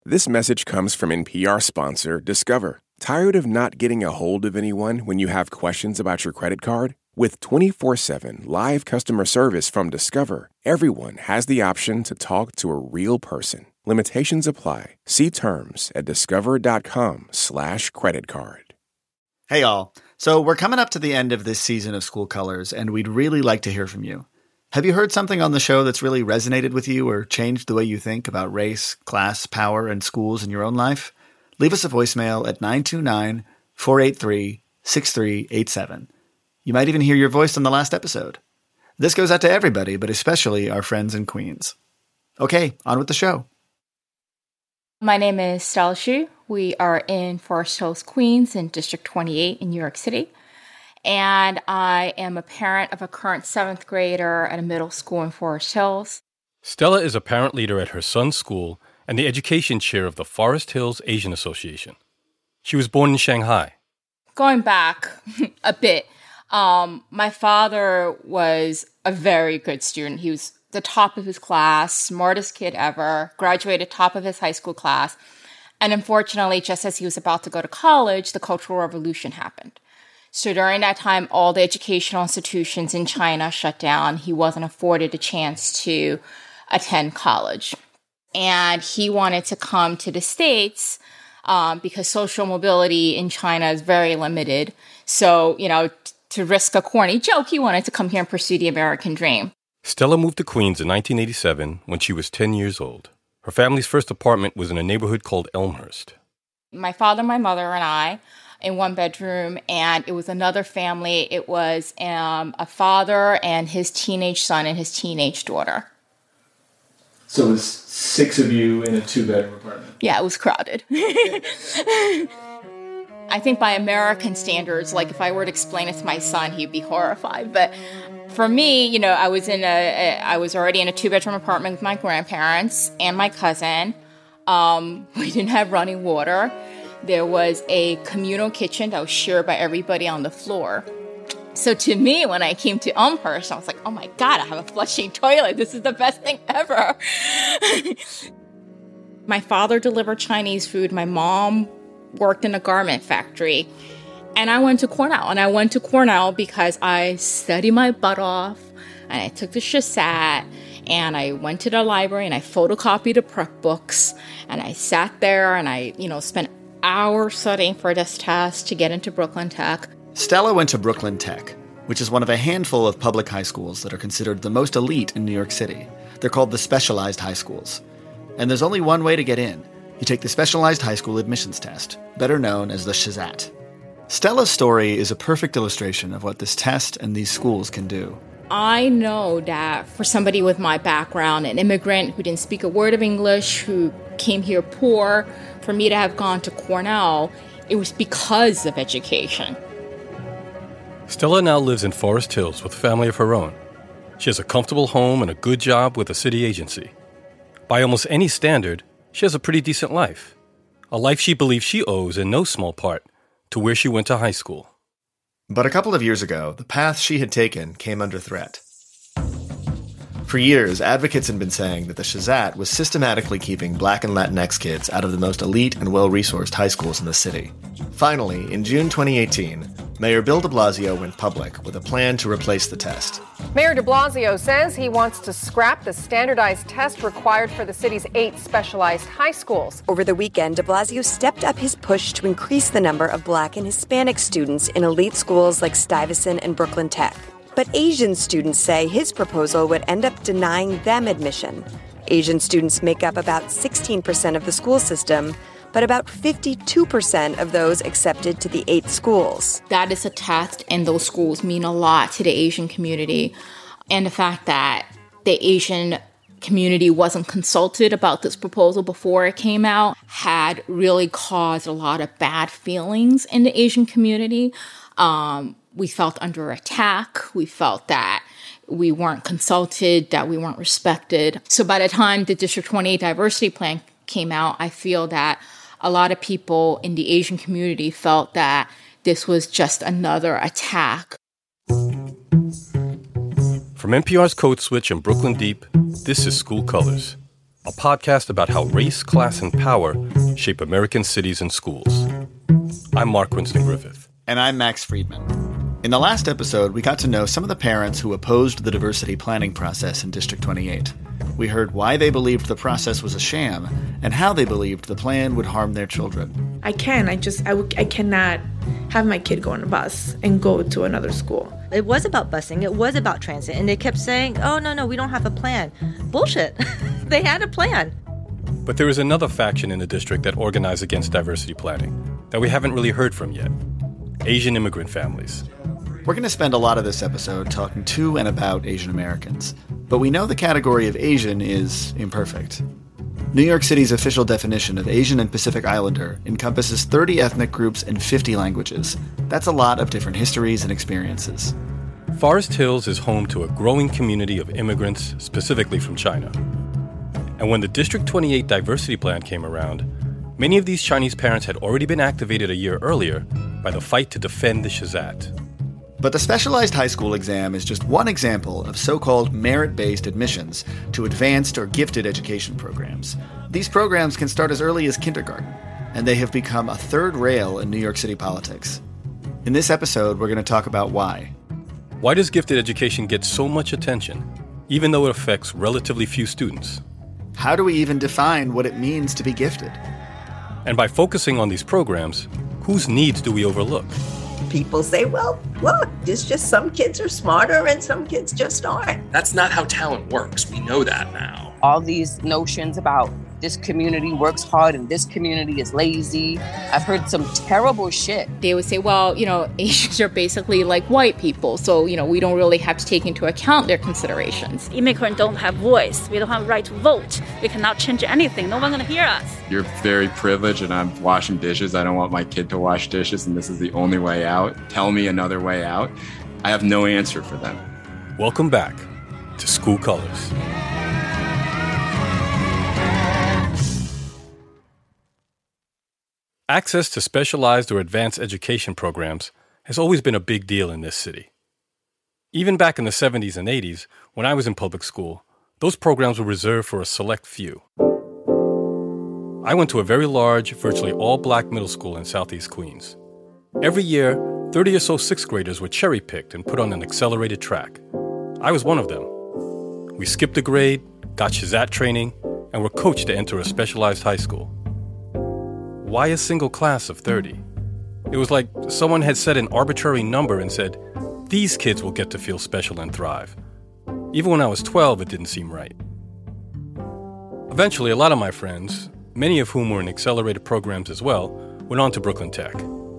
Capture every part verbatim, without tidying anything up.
This message comes from N P R sponsor Discover. Tired of not getting a hold of anyone when you have questions about your credit card? With twenty-four seven live customer service from Discover, everyone has the option to talk to a real person. Limitations apply. See terms at discover.com slash credit card. Hey, all. So we're coming up to the end of this season of School Colors, and we'd really like to hear from you. Have you heard something on the show that's really resonated with you or changed the way you think about race, class, power, and schools in your own life? Leave us a voicemail at nine two nine, four eight three, six three eight seven. You might even hear your voice on the last episode. This goes out to everybody, but especially our friends in Queens. Okay, on with the show. My name is Stella Xu. We are in Forest Hills, Queens, in District twenty-eight in New York City. And I am a parent of a current seventh grader at a middle school in Forest Hills. Stella is a parent leader at her son's school and the education chair of the Forest Hills Asian Association. She was born in Shanghai. Going back a bit, um, my father was a very good student. He was the top of his class, smartest kid ever, graduated top of his high school class. And unfortunately, just as he was about to go to college, the Cultural Revolution happened. So during that time, all the educational institutions in China shut down. He wasn't afforded a chance to attend college. And he wanted to come to the States um, because social mobility in China is very limited. So, you know, t- to risk a corny joke, he wanted to come here and pursue the American dream. Stella moved to Queens in nineteen eighty-seven when she was ten years old. Her family's first apartment was in a neighborhood called Elmhurst. My father, my mother, and I in one bedroom, and it was another family. It was um, a father and his teenage son and his teenage daughter. So it was six of you in a two-bedroom apartment? Yeah, it was crowded. I think by American standards, like if I were to explain it to my son, he'd be horrified. But for me, you know, I was in a, a I was already in a two-bedroom apartment with my grandparents and my cousin. Um, we didn't have running water. There was a communal kitchen that was shared by everybody on the floor. So to me, when I came to Elmhurst, I was like, oh my God, I have a flushing toilet. This is the best thing ever. My father delivered Chinese food. My mom worked in a garment factory. And I went to Cornell. And I went to Cornell because I studied my butt off. And I took the Shazat. And I went to the library and I photocopied the prep books. And I sat there and I, you know, spent hours studying for this test to get into Brooklyn Tech. Stella went to Brooklyn Tech, which is one of a handful of public high schools that are considered the most elite in New York City. They're called the specialized high schools. And there's only one way to get in. You take the specialized high school admissions test, better known as the Shazat. Stella's story is a perfect illustration of what this test and these schools can do. I know that for somebody with my background, an immigrant who didn't speak a word of English, who came here poor, for me to have gone to Cornell, it was because of education. Stella now lives in Forest Hills with a family of her own. She has a comfortable home and a good job with a city agency. By almost any standard, she has a pretty decent life. A life she believes she owes in no small part to where she went to high school. But a couple of years ago, the path she had taken came under threat. For years, advocates had been saying that the Shazat was systematically keeping Black and Latinx kids out of the most elite and well-resourced high schools in the city. Finally, in June twenty eighteen, Mayor Bill de Blasio went public with a plan to replace the test. Mayor de Blasio says he wants to scrap the standardized test required for the city's eight specialized high schools. Over the weekend, de Blasio stepped up his push to increase the number of Black and Hispanic students in elite schools like Stuyvesant and Brooklyn Tech. But Asian students say his proposal would end up denying them admission. Asian students make up about sixteen percent of the school system, but about fifty-two percent of those accepted to the eight schools. That is a test, and those schools mean a lot to the Asian community. And the fact that the Asian community wasn't consulted about this proposal before it came out had really caused a lot of bad feelings in the Asian community. Um, we felt under attack. We felt that we weren't consulted, that we weren't respected. So by the time the District twenty-eight Diversity Plan came out, I feel that a lot of people in the Asian community felt that this was just another attack. From N P R's Code Switch and Brooklyn Deep, this is School Colors. a podcast about how race, class, and power shape American cities and schools. I'm Mark Winston Griffith. And I'm Max Friedman. In the last episode, we got to know some of the parents who opposed the diversity planning process in District twenty-eight. We heard why they believed the process was a sham and how they believed the plan would harm their children. I can. I just, I, w- I cannot have my kid go on a bus and go to another school. It was about busing. It was about transit. And they kept saying, oh, no, no, we don't have a plan. Bullshit. They had a plan. But there is another faction in the district that organized against diversity planning that we haven't really heard from yet. Asian immigrant families. We're going to spend a lot of this episode talking to and about Asian Americans, but we know the category of Asian is imperfect. New York City's official definition of Asian and Pacific Islander encompasses thirty ethnic groups and fifty languages. That's a lot of different histories and experiences. Forest Hills is home to a growing community of immigrants, specifically from China. And when the District twenty-eight diversity plan came around, many of these Chinese parents had already been activated a year earlier by the fight to defend the Shahzad. But the specialized high school exam is just one example of so-called merit-based admissions to advanced or gifted education programs. These programs can start as early as kindergarten, and they have become a third rail in New York City politics. In this episode, we're going to talk about why. Why does gifted education get so much attention, even though it affects relatively few students? How do we even define what it means to be gifted? And by focusing on these programs, whose needs do we overlook? People say, well, look, it's just some kids are smarter and some kids just aren't. That's not how talent works. We know that now. All these notions about this community works hard and this community is lazy. I've heard some terrible shit. They would say, well, you know, Asians are basically like white people, so, you know, we don't really have to take into account their considerations. Immigrants don't have voice. We don't have a right to vote. We cannot change anything. No one's going to hear us. You're very privileged and I'm washing dishes. I don't want my kid to wash dishes and this is the only way out. Tell me another way out. I have no answer for them. Welcome back to School Colors. Access to specialized or advanced education programs has always been a big deal in this city. Even back in the seventies and eighties, when I was in public school, those programs were reserved for a select few. I went to a very large, virtually all-black middle school in Southeast Queens. Every year, thirty or so sixth graders were cherry-picked and put on an accelerated track. I was one of them. We skipped a grade, got Shahzad training, and were coached to enter a specialized high school. Why a single class of thirty? It was like someone had set an arbitrary number and said, these kids will get to feel special and thrive. Even when I was twelve, it didn't seem right. Eventually, a lot of my friends, many of whom were in accelerated programs as well, went on to Brooklyn Tech.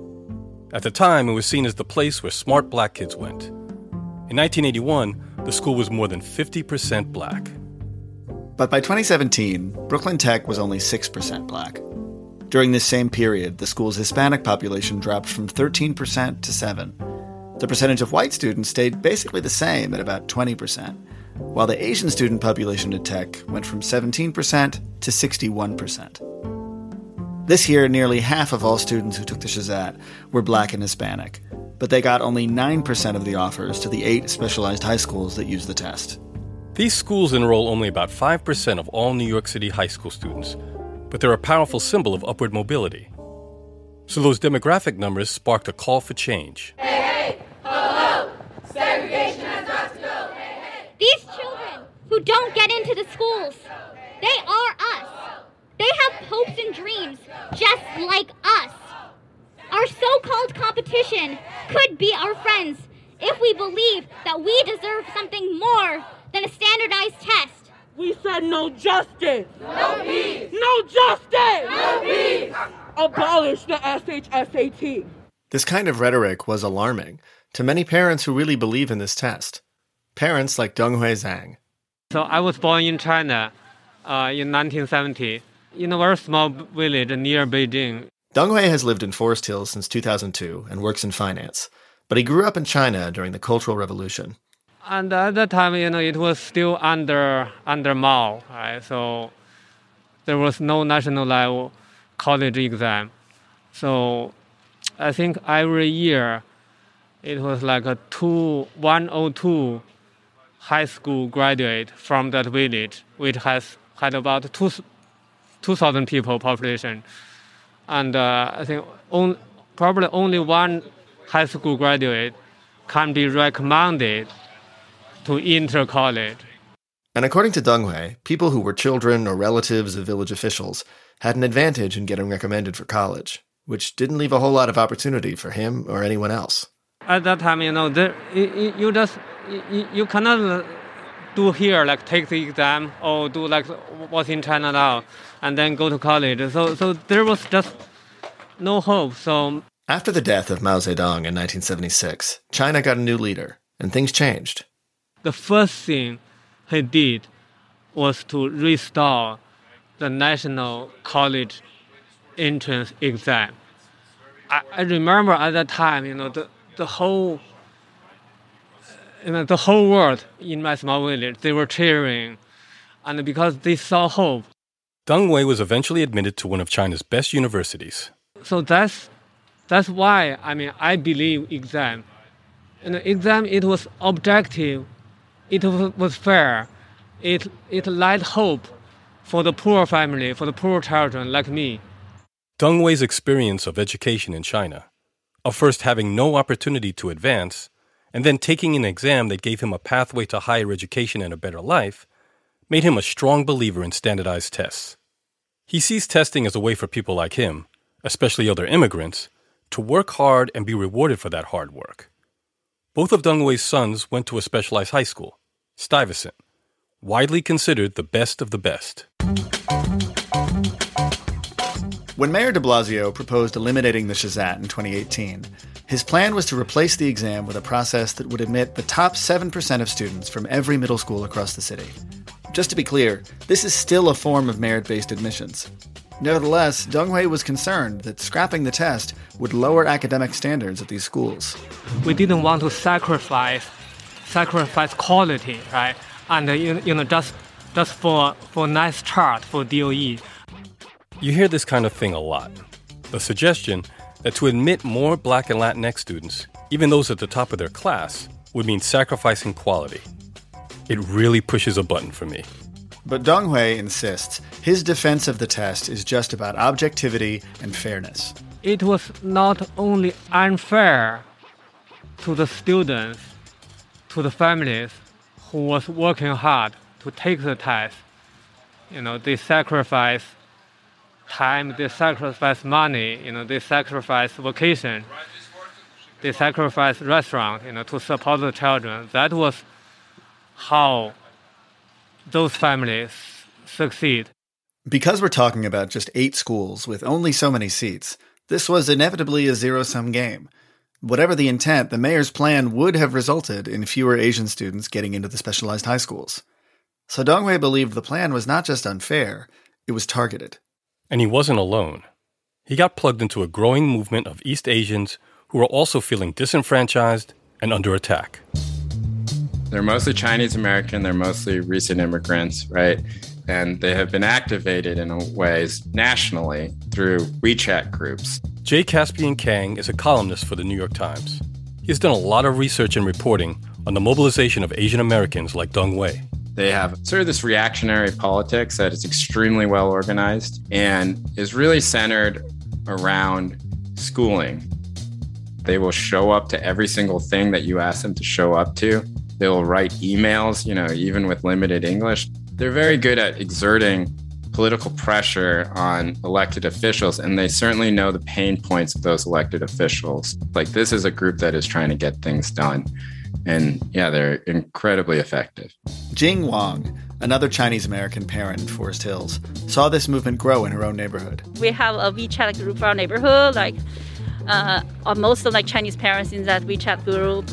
At the time, it was seen as the place where smart black kids went. In nineteen eighty-one, the school was more than fifty percent black. But by twenty seventeen, Brooklyn Tech was only six percent black. During this same period, the school's Hispanic population dropped from thirteen percent to seven percent. The percentage of white students stayed basically the same at about twenty percent, while the Asian student population at Tech went from seventeen percent to sixty-one percent. This year, nearly half of all students who took the Shahzad were black and Hispanic, but they got only nine percent of the offers to the eight specialized high schools that use the test. These schools enroll only about five percent of all New York City high school students, but they're a powerful symbol of upward mobility. So those demographic numbers sparked a call for change. Hey, hey, ho, ho, segregation has got to go. Hey, hey. These children who don't get into the schools, they are us. They have hopes and dreams just like us. Our so-called competition could be our friends if we believe that we deserve something more than a standardized test. We said no justice. No peace. No justice. No peace. Abolish the S H S A T. This kind of rhetoric was alarming to many parents who really believe in this test. Parents like Donghui Zhang. So I was born in China uh, in nineteen seventy in a very small village near Beijing. Donghui has lived in Forest Hills since two thousand two and works in finance, but he grew up in China during the Cultural Revolution. And at that time, you know, it was still under under Mao, right? So there was no national level college exam. So I think every year it was like a two one oh two high school graduate from that village, which has had about two two thousand people population, and uh, I think on, probably only one high school graduate can be recommended to enter college. And according to Deng Hui, people who were children or relatives of village officials had an advantage in getting recommended for college, which didn't leave a whole lot of opportunity for him or anyone else. At that time, you know, there, you, you just you, you cannot do here like take the exam or do like what's in China now, and then go to college. So, so there was just no hope. So after the death of Mao Zedong in nineteen seventy-six, China got a new leader, and things changed. The first thing he did was to restore the national college entrance exam. I, I remember at that time, you know, the, the whole, you know, the whole world in my small village, they were cheering, and because they saw hope. Deng Hui was eventually admitted to one of China's best universities. So that's that's why I mean I believe exam. And the exam, it was objective, it was fair, it it light hope for the poor family, for the poor children like me. Deng Hui's experience of education in China, of first having no opportunity to advance, and then taking an exam that gave him a pathway to higher education and a better life, made him a strong believer in standardized tests. He sees testing as a way for people like him, especially other immigrants, to work hard and be rewarded for that hard work. Both of Deng Hui's sons went to a specialized high school, Stuyvesant, widely considered the best of the best. When Mayor de Blasio proposed eliminating the Shizat in twenty eighteen, his plan was to replace the exam with a process that would admit the top seven percent of students from every middle school across the city. Just to be clear, this is still a form of merit-based admissions. Nevertheless, Deng Hui was concerned that scrapping the test would lower academic standards at these schools. We didn't want to sacrifice sacrifice quality, right? And uh, you, you know, just just for for nice chart for D O E. You hear this kind of thing a lot. The suggestion that to admit more Black and Latinx students, even those at the top of their class, would mean sacrificing quality. It really pushes a button for me. But Deng Hui insists his defense of the test is just about objectivity and fairness. It was not only unfair to the students, to the families who was working hard to take the test. You know, they sacrifice time, they sacrifice money, you know, they sacrifice vacation, they sacrifice restaurant, you know, to support the children. That was how those families succeed. Because we're talking about just eight schools with only so many seats, this was inevitably a zero-sum game. Whatever the intent, the mayor's plan would have resulted in fewer Asian students getting into the specialized high schools. So Deng Hui believed the plan was not just unfair, it was targeted. And he wasn't alone. He got plugged into a growing movement of East Asians who were also feeling disenfranchised and under attack. They're mostly Chinese American, they're mostly recent immigrants, right? And they have been activated in ways nationally through WeChat groups. Jay Caspian Kang is a columnist for the New York Times. He's done a lot of research and reporting on the mobilization of Asian Americans like Deng Hui. They have sort of this reactionary politics that is extremely well organized and is really centered around schooling. They will show up to every single thing that you ask them to show up to. They will write emails, you know, even with limited English. They're very good at exerting political pressure on elected officials, and they certainly know the pain points of those elected officials. Like, this is a group that is trying to get things done. And yeah, they're incredibly effective. Jing Wang, another Chinese-American parent in Forest Hills, saw this movement grow in her own neighborhood. We have a WeChat group for our neighborhood, like uh, most of like Chinese parents in that WeChat group.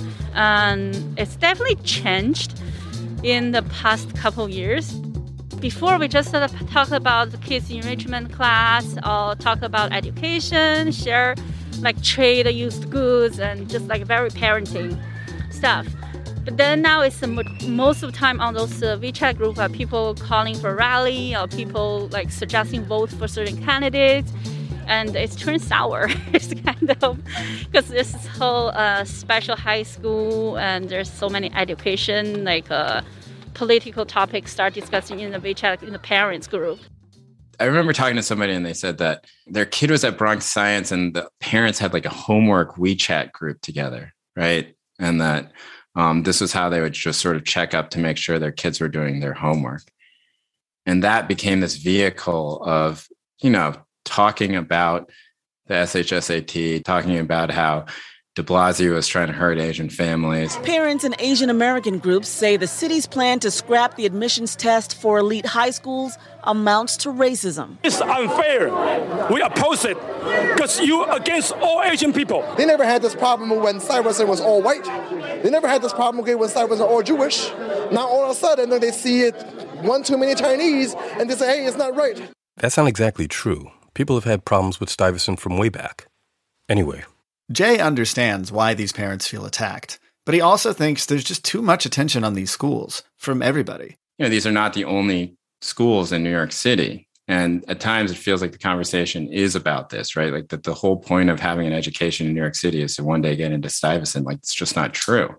And it's definitely changed in the past couple of years. Before, we just sort of talk about the kids' enrichment class or talk about education, share like trade used goods and just like very parenting stuff. But then now it's uh, most of the time on those uh, WeChat group are people calling for rally or people like suggesting votes for certain candidates. And it's turned sour. It's kind of because this whole uh, special high school and there's so many education like uh, political topics start discussing in the WeChat in the parents group. I remember talking to somebody and they said that their kid was at Bronx Science and the parents had like a homework WeChat group together, right? And that um, this was how they would just sort of check up to make sure their kids were doing their homework. And that became this vehicle of, you know, talking about the S H S A T, talking about how de Blasio was trying to hurt Asian families. Parents and Asian American groups say the city's plan to scrap the admissions test for elite high schools amounts to racism. It's unfair. We oppose it because you against all Asian people. They never had this problem when Stuyvesant was all white. They never had this problem okay, when Stuyvesant was all Jewish. Now all of a sudden they see it one too many Chinese and they say, hey, it's not right. That's not exactly true. People have had problems with Stuyvesant from way back. Anyway. Jay understands why these parents feel attacked, but he also thinks there's just too much attention on these schools from everybody. You know, these are not the only schools in New York City. And at times it feels like the conversation is about this, right? Like that the whole point of having an education in New York City is to one day get into Stuyvesant. Like, it's just not true.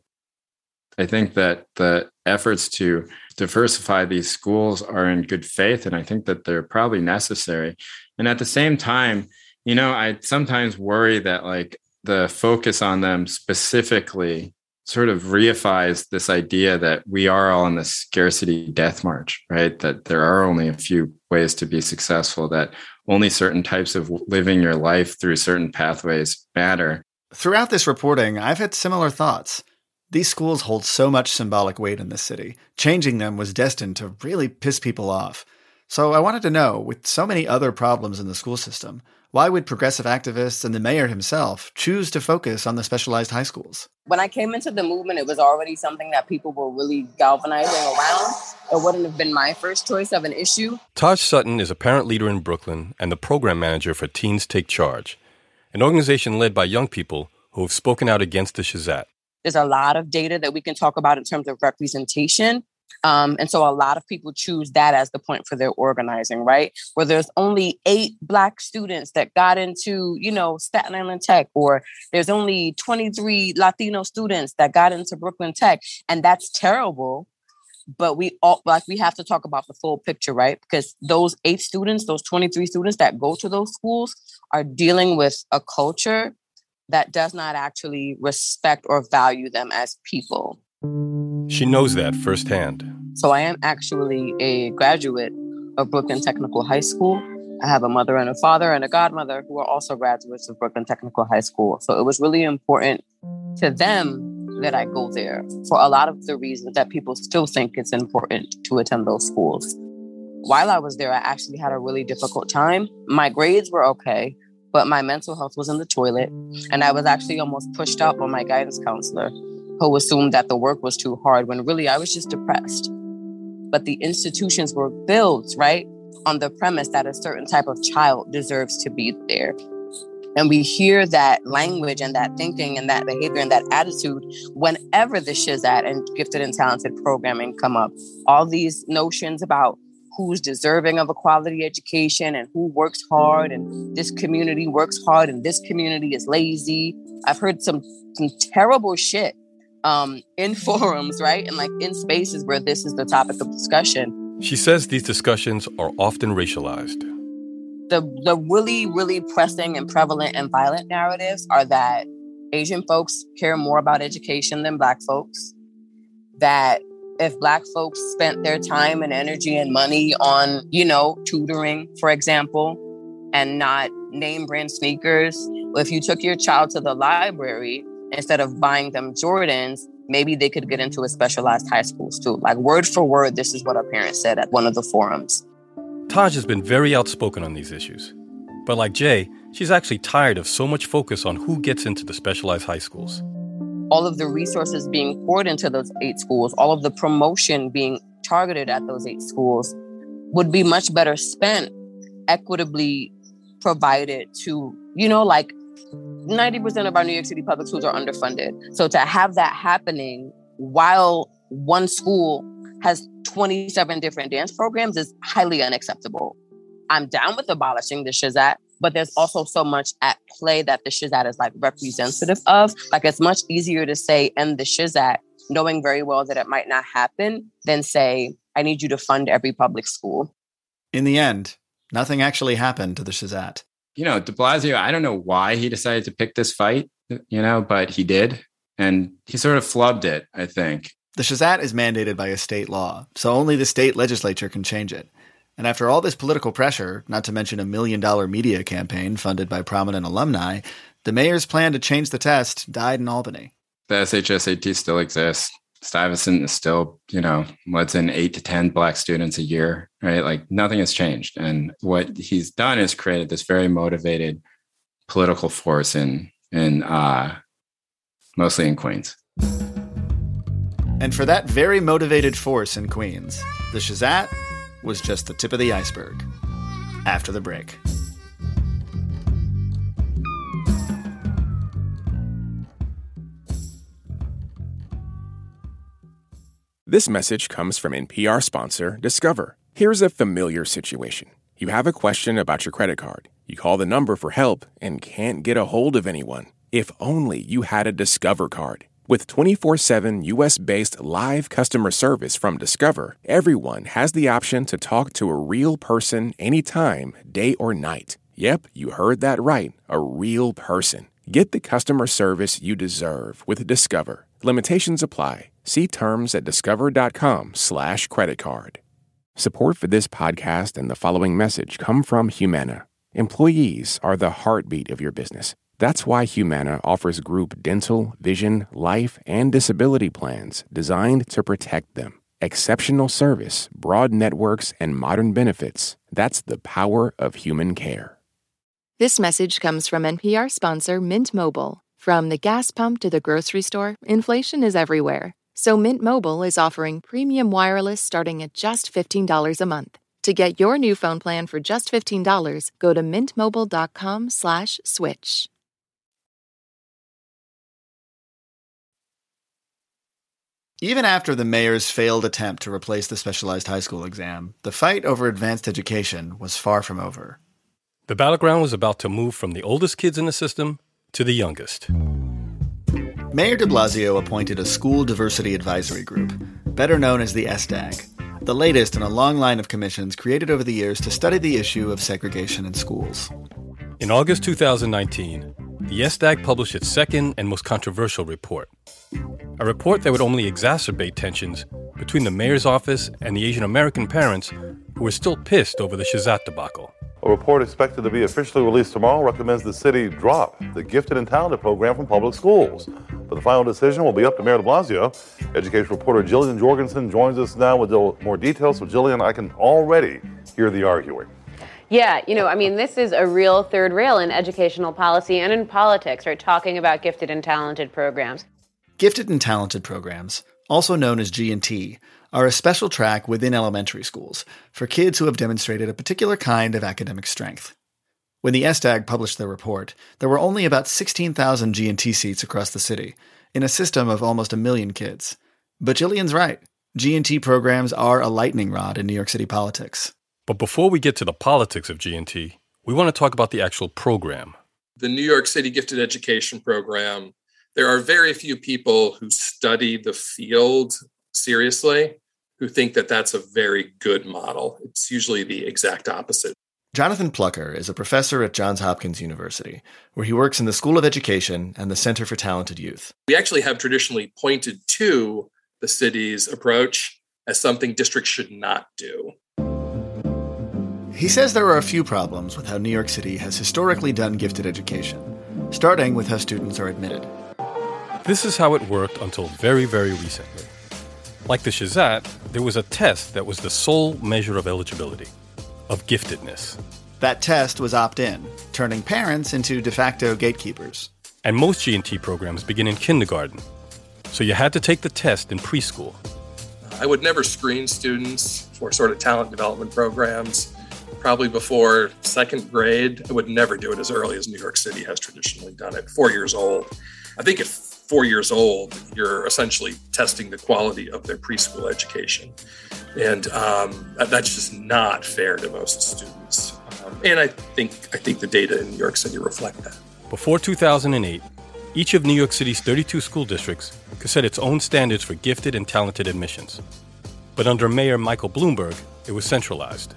I think that the efforts to diversify these schools are in good faith, and I think that they're probably necessary. And at the same time, you know, I sometimes worry that like the focus on them specifically sort of reifies this idea that we are all in this scarcity death march, right? That there are only a few ways to be successful, that only certain types of living your life through certain pathways matter. Throughout this reporting, I've had similar thoughts. These schools hold so much symbolic weight in this city. Changing them was destined to really piss people off. So I wanted to know, with so many other problems in the school system, why would progressive activists and the mayor himself choose to focus on the specialized high schools? When I came into the movement, it was already something that people were really galvanizing around. It wouldn't have been my first choice of an issue. Taj Sutton is a parent leader in Brooklyn and the program manager for Teens Take Charge, an organization led by young people who have spoken out against the Shizat. There's a lot of data that we can talk about in terms of representation. Um, and so a lot of people choose that as the point for their organizing, right? Where there's only eight Black students that got into, you know, Staten Island Tech, or there's only twenty-three Latino students that got into Brooklyn Tech. And that's terrible. But we all, like, we have to talk about the full picture, right? Because those eight students, those twenty-three students that go to those schools are dealing with a culture that does not actually respect or value them as people. She knows that firsthand. So I am actually a graduate of Brooklyn Technical High School. I have a mother and a father and a godmother who are also graduates of Brooklyn Technical High School. So it was really important to them that I go there for a lot of the reasons that people still think it's important to attend those schools. While I was there, I actually had a really difficult time. My grades were okay, but my mental health was in the toilet. And I was actually almost pushed out by my guidance counselor, who assumed that the work was too hard when really I was just depressed. But the institutions were built, right, on the premise that a certain type of child deserves to be there. And we hear that language and that thinking and that behavior and that attitude whenever the Shizat and gifted and talented programming come up. All these notions about who's deserving of a quality education and who works hard, and this community works hard and this community is lazy. I've heard some, some terrible shit um, in forums, right? And like in spaces where this is the topic of discussion. She says these discussions are often racialized. The, the really, really pressing and prevalent and violent narratives are that Asian folks care more about education than Black folks, that if Black folks spent their time and energy and money on, you know, tutoring, for example, and not name brand sneakers, if you took your child to the library, instead of buying them Jordans, maybe they could get into a specialized high school too. Like word for word, this is what our parents said at one of the forums. Taj has been very outspoken on these issues. But like Jay, she's actually tired of so much focus on who gets into the specialized high schools. All of the resources being poured into those eight schools, all of the promotion being targeted at those eight schools would be much better spent, equitably provided to, you know, like ninety percent of our New York City public schools are underfunded. So to have that happening while one school has twenty-seven different dance programs is highly unacceptable. I'm down with abolishing the Shizat, but there's also so much at play that the Shizat is like representative of. Like it's much easier to say end the Shizat knowing very well that it might not happen, than say, I need you to fund every public school. In the end, nothing actually happened to the Shahzat. You know, de Blasio, I don't know why he decided to pick this fight, you know, but he did. And he sort of flubbed it, I think. The Shahzat is mandated by a state law, so only the state legislature can change it. And after all this political pressure, not to mention a million-dollar media campaign funded by prominent alumni, the mayor's plan to change the test died in Albany. The S H S A T still exists. Stuyvesant is still, you know, lets in eight to ten Black students a year, right? Like nothing has changed. And what he's done is created this very motivated political force in, in uh, mostly in Queens. And for that very motivated force in Queens, the Shahzat was just the tip of the iceberg. After the break. This message comes from N P R sponsor Discover. Here's a familiar situation. You have a question about your credit card. You call the number for help and can't get a hold of anyone. If only you had a Discover card. With twenty-four seven U S-based live customer service from Discover, everyone has the option to talk to a real person anytime, day or night. Yep, you heard that right, a real person. Get the customer service you deserve with Discover. Limitations apply. See terms at discover.com slash credit card. Support for this podcast and the following message come from Humana. Employees are the heartbeat of your business. That's why Humana offers group dental, vision, life, and disability plans designed to protect them. Exceptional service, broad networks, and modern benefits. That's the power of human care. This message comes from N P R sponsor Mint Mobile. From the gas pump to the grocery store, inflation is everywhere. So Mint Mobile is offering premium wireless starting at just fifteen dollars a month. To get your new phone plan for just fifteen dollars, go to mintmobile.com slash switch. Even after the mayor's failed attempt to replace the specialized high school exam, the fight over advanced education was far from over. The battleground was about to move from the oldest kids in the system to the youngest. Mayor de Blasio appointed a school diversity advisory group, better known as the S D A G, the latest in a long line of commissions created over the years to study the issue of segregation in schools. In August two thousand nineteen, the S D A G published its second and most controversial report. A report that would only exacerbate tensions between the mayor's office and the Asian American parents who were still pissed over the Shahzat debacle. A report expected to be officially released tomorrow recommends the city drop the Gifted and Talented program from public schools. But the final decision will be up to Mayor de Blasio. Education reporter Jillian Jorgensen joins us now with more details. So Jillian, I can already hear the arguing. Yeah, you know, I mean, this is a real third rail in educational policy and in politics, right? Talking about gifted and talented programs. Gifted and Talented programs, also known as G and T, are a special track within elementary schools for kids who have demonstrated a particular kind of academic strength. When the S D A G published their report, there were only about sixteen thousand G and T seats across the city, in a system of almost a million kids. But Jillian's right. G and T programs are a lightning rod in New York City politics. But before we get to the politics of G and T, we want to talk about the actual program. The New York City Gifted Education Program, there are very few people who study the field seriously who think that that's a very good model. It's usually the exact opposite. Jonathan Plucker is a professor at Johns Hopkins University, where he works in the School of Education and the Center for Talented Youth. We actually have traditionally pointed to the city's approach as something districts should not do. He says there are a few problems with how New York City has historically done gifted education, starting with how students are admitted. This is how it worked until very, very recently. Like the Shahzat, there was a test that was the sole measure of eligibility, of giftedness. That test was opt-in, turning parents into de facto gatekeepers. And most G and T programs begin in kindergarten, so you had to take the test in preschool. I would never screen students for sort of talent development programs. Probably before second grade. I would never do it as early as New York City has traditionally done it, four years old. I think if four years old, you're essentially testing the quality of their preschool education. And um, that's just not fair to most students. Um, and I think I think the data in New York City reflect that. Before two thousand eight, Each of New York City's thirty-two school districts could set its own standards for gifted and talented admissions. But under Mayor Michael Bloomberg, it was centralized.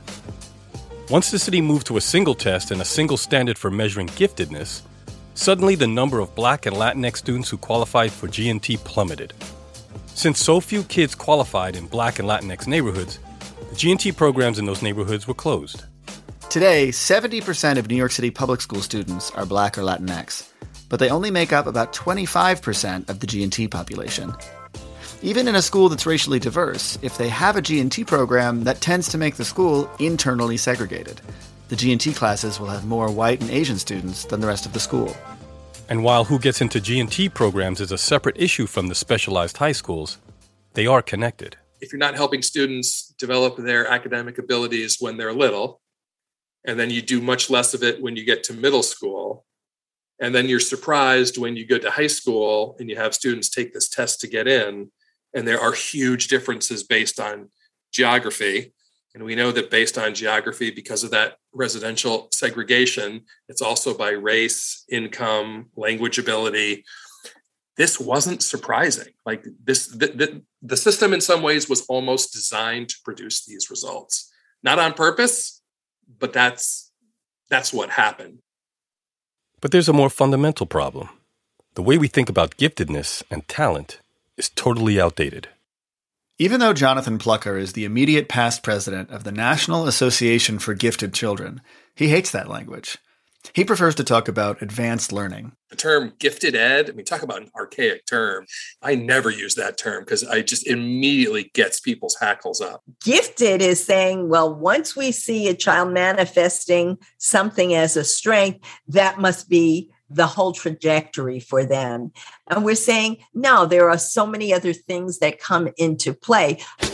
Once the city moved to a single test and a single standard for measuring giftedness, suddenly the number of Black and Latinx students who qualified for G and T plummeted. Since so few kids qualified in Black and Latinx neighborhoods, the G and T programs in those neighborhoods were closed. Today, seventy percent of New York City public school students are Black or Latinx, but they only make up about twenty-five percent of the G and T population. Even in a school that's racially diverse, if they have a G and T program, that tends to make the school internally segregated. The G and T classes will have more white and Asian students than the rest of the school. And while who gets into G and T programs is a separate issue from the specialized high schools, they are connected. If you're not helping students develop their academic abilities when they're little, and then you do much less of it when you get to middle school, and then you're surprised when you go to high school and you have students take this test to get in, and there are huge differences based on geography. And we know that based on geography, because of that residential segregation, it's also by race, income, language ability. This wasn't surprising. Like this, the, the, the system in some ways was almost designed to produce these results. Not on purpose, but that's that's what happened. But there's a more fundamental problem. The way we think about giftedness and talent is totally outdated. Even though Jonathan Plucker is the immediate past president of the National Association for Gifted Children, he hates that language. He prefers to talk about advanced learning. The term gifted ed, I mean, talk about an archaic term. I never use that term because I just immediately gets people's hackles up. Gifted is saying, well, once we see a child manifesting something as a strength, that must be the whole trajectory for them. And we're saying, no, there are so many other things that come into play.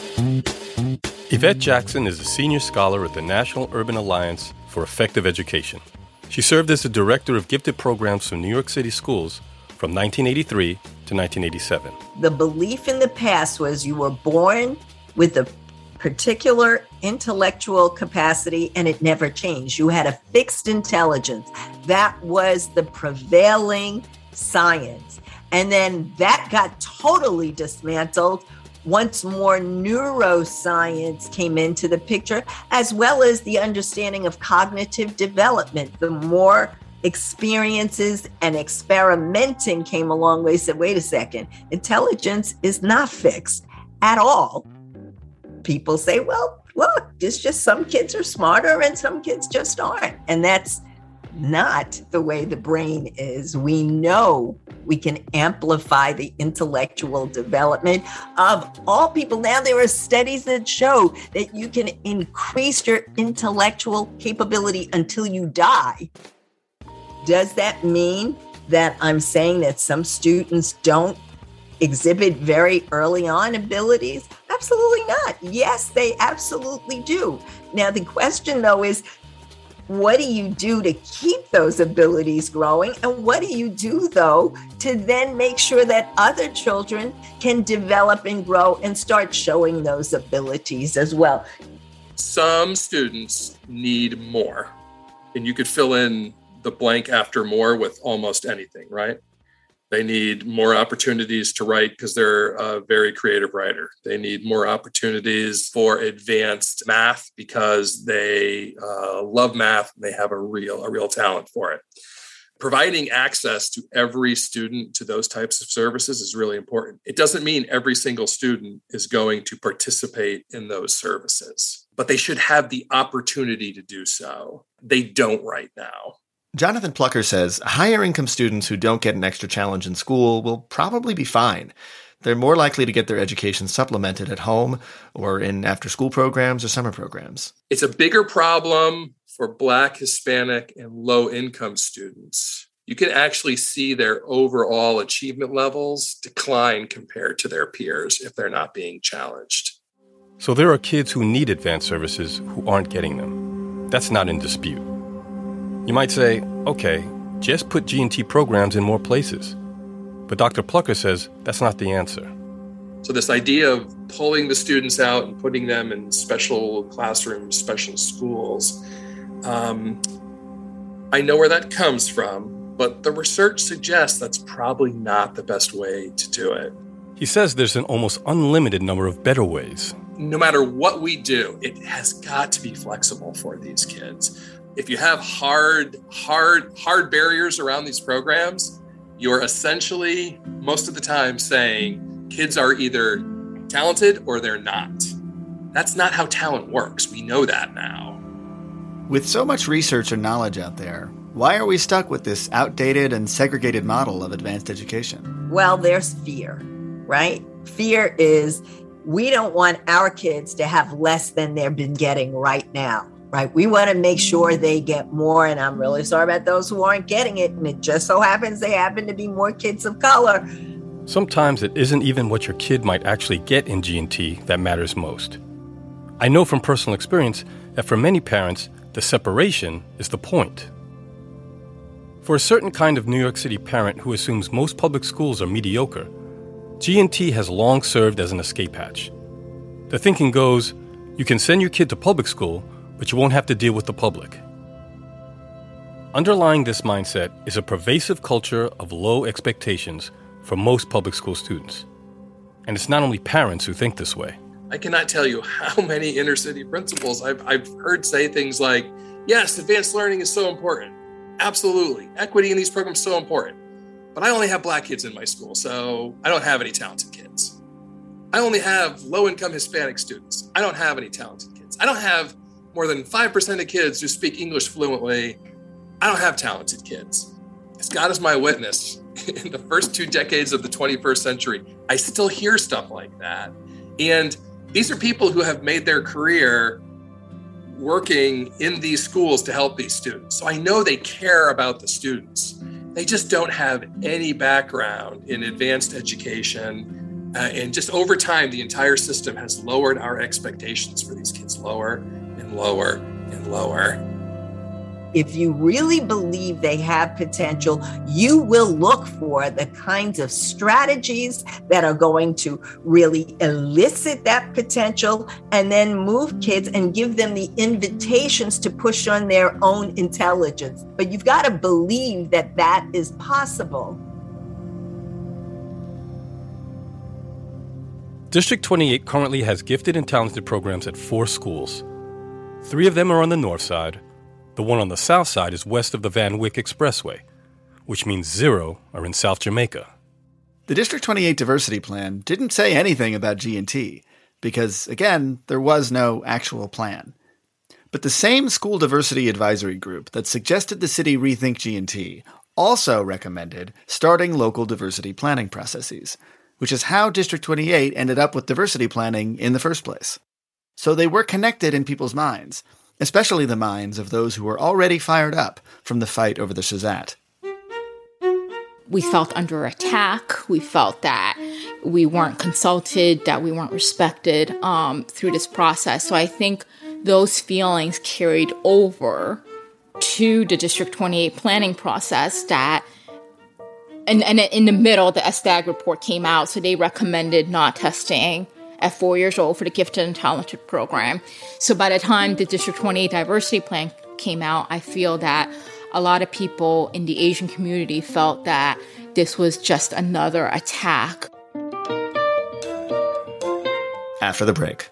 Yvette Jackson is a senior scholar at the National Urban Alliance for Effective Education. She served as the director of gifted programs for New York City schools from nineteen eighty-three to nineteen eighty-seven. The belief in the past was you were born with a particular intellectual capacity and it never changed. You had a fixed intelligence. That was the prevailing science. And then that got totally dismantled once more neuroscience came into the picture, as well as the understanding of cognitive development. The more experiences and experimenting came along, they said, wait a second, intelligence is not fixed at all. People say, well, look, it's just some kids are smarter and some kids just aren't. And that's not the way the brain is. We know we can amplify the intellectual development of all people. Now there are studies that show that you can increase your intellectual capability until you die. Does that mean that I'm saying that some students don't exhibit very early on abilities? Absolutely not. Yes, they absolutely do. Now, the question, though, is what do you do to keep those abilities growing? And what do you do, though, to then make sure that other children can develop and grow and start showing those abilities as well? Some students need more, and you could fill in the blank after more with almost anything, right? They need more opportunities to write because they're a very creative writer. They need more opportunities for advanced math because they uh, love math and they have a real, a real talent for it. Providing access to every student to those types of services is really important. It doesn't mean every single student is going to participate in those services, but they should have the opportunity to do so. They don't right now. Jonathan Plucker says higher-income students who don't get an extra challenge in school will probably be fine. They're more likely to get their education supplemented at home or in after-school programs or summer programs. It's a bigger problem for Black, Hispanic, and low-income students. You can actually see their overall achievement levels decline compared to their peers if they're not being challenged. So there are kids who need advanced services who aren't getting them. That's not in dispute. You might say, okay, just put G and T programs in more places. But Doctor Plucker says that's not the answer. So this idea of pulling the students out and putting them in special classrooms, special schools, um, I know where that comes from. but the research suggests that's probably not the best way to do it. He says there's an almost unlimited number of better ways. No matter what we do, it has got to be flexible for these kids. If you have hard, hard, hard barriers around these programs, you're essentially, most of the time, saying kids are either talented or they're not. That's not how talent works. We know that now. With so much research and knowledge out there, why are we stuck with this outdated and segregated model of advanced education? Well, there's fear, right? Fear is we don't want our kids to have less than they've been getting right now. Right. We want to make sure they get more. And I'm really sorry about those who aren't getting it. And it just so happens they happen to be more kids of color. Sometimes it isn't even what your kid might actually get in G and T that matters most. I know from personal experience that for many parents, the separation is the point. For a certain kind of New York City parent who assumes most public schools are mediocre, G and T has long served as an escape hatch. The thinking goes, you can send your kid to public school, but you won't have to deal with the public. Underlying this mindset is a pervasive culture of low expectations for most public school students. And it's not only parents who think this way. I cannot tell you how many inner city principals I've, I've heard say things like, yes, advanced learning is so important. Absolutely. Equity in these programs is so important. But I only have Black kids in my school, so I don't have any talented kids. I only have low-income Hispanic students. I don't have any talented kids. I don't have more than five percent of kids who speak English fluently. I don't have talented kids. As God is my witness, in the first two decades of the twenty-first century, I still hear stuff like that. And these are people who have made their career working in these schools to help these students. So I know they care about the students. They just don't have any background in advanced education. Uh, and just over time, the entire system has lowered our expectations for these kids lower and lower and lower. If you really believe they have potential, you will look for the kinds of strategies that are going to really elicit that potential and then move kids and give them the invitations to push on their own intelligence. But you've got to believe that that is possible. District twenty-eight currently has gifted and talented programs at four schools. Three of them are on the north side. The one on the south side is west of the Van Wyck Expressway, which means zero are in South Jamaica. The District twenty-eight Diversity Plan didn't say anything about G and T because, again, there was no actual plan. But the same School Diversity Advisory Group that suggested the city rethink G and T also recommended starting local diversity planning processes, which is how District twenty-eight ended up with diversity planning in the first place. So they were connected in people's minds, especially the minds of those who were already fired up from the fight over the Shahzat. We felt under attack. We felt that we weren't consulted, that we weren't respected um, through this process. So I think those feelings carried over to the District twenty-eight planning process that, and, and in the middle, the S D A G report came out. So they recommended not testing at four years old for the gifted and talented program. So by the time the District twenty-eight diversity plan came out, I feel that a lot of people in the Asian community felt that this was just another attack. After the break.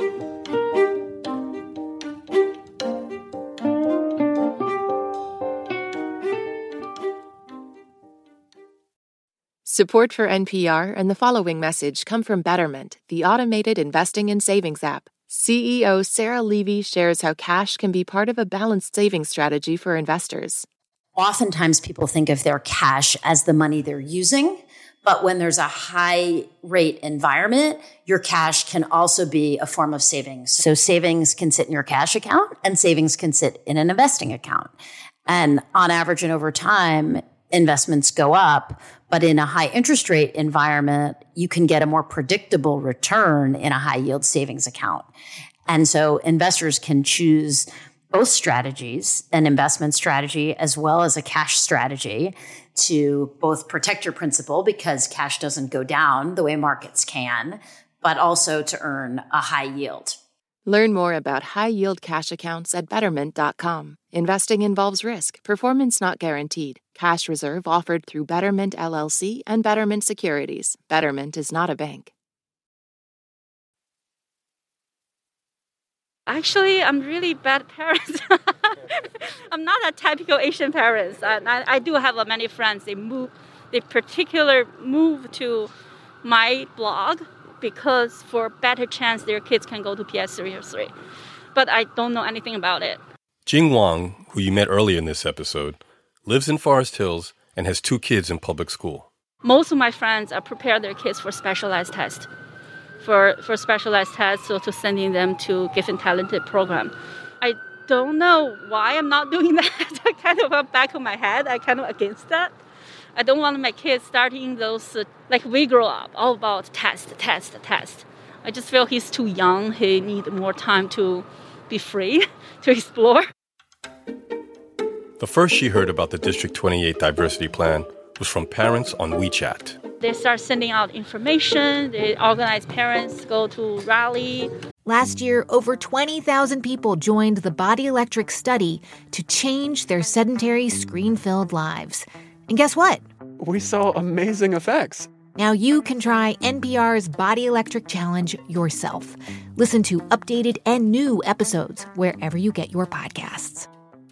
Support for N P R and the following message come from Betterment, the automated investing and savings app. C E O Sarah Levy shares how cash can be part of a balanced savings strategy for investors. Oftentimes people think of their cash as the money they're using, but when there's a high rate environment, your cash can also be a form of savings. So savings can sit in your cash account and savings can sit in an investing account. And on average and over time, investments go up, but in a high interest rate environment, you can get a more predictable return in a high yield savings account. And so investors can choose both strategies, an investment strategy as well as a cash strategy, to both protect your principal because cash doesn't go down the way markets can, but also to earn a high yield. Learn more about high-yield cash accounts at betterment dot com. Investing involves risk. Performance not guaranteed. Cash reserve offered through Betterment L L C and Betterment Securities. Betterment is not a bank. Actually, I'm really bad parents. I'm not a typical Asian parents. I, I, I do have uh, many friends. They move, they particular move to my blog because for better chance their kids can go to P S three or three. But I don't know anything about it. Jing Wang, who you met earlier in this episode, lives in Forest Hills and has two kids in public school. Most of my friends are prepare their kids for specialized tests, for, for specialized tests, so to sending them to Gifted Talented program. I don't know why I'm not doing that. I kind of went back of my head. I kind of against that. I don't want my kids starting those, uh, like we grow up, all about test, test, test. I just feel he's too young. He needs more time to be free, to explore. The first she heard about the District twenty-eight diversity plan was from parents on WeChat. They start sending out information. They organize parents go to rally. Last year, over twenty thousand people joined the Body Electric study to change their sedentary, screen-filled lives. And guess what? We saw amazing effects. Now you can try N P R's Body Electric Challenge yourself. Listen to updated and new episodes wherever you get your podcasts.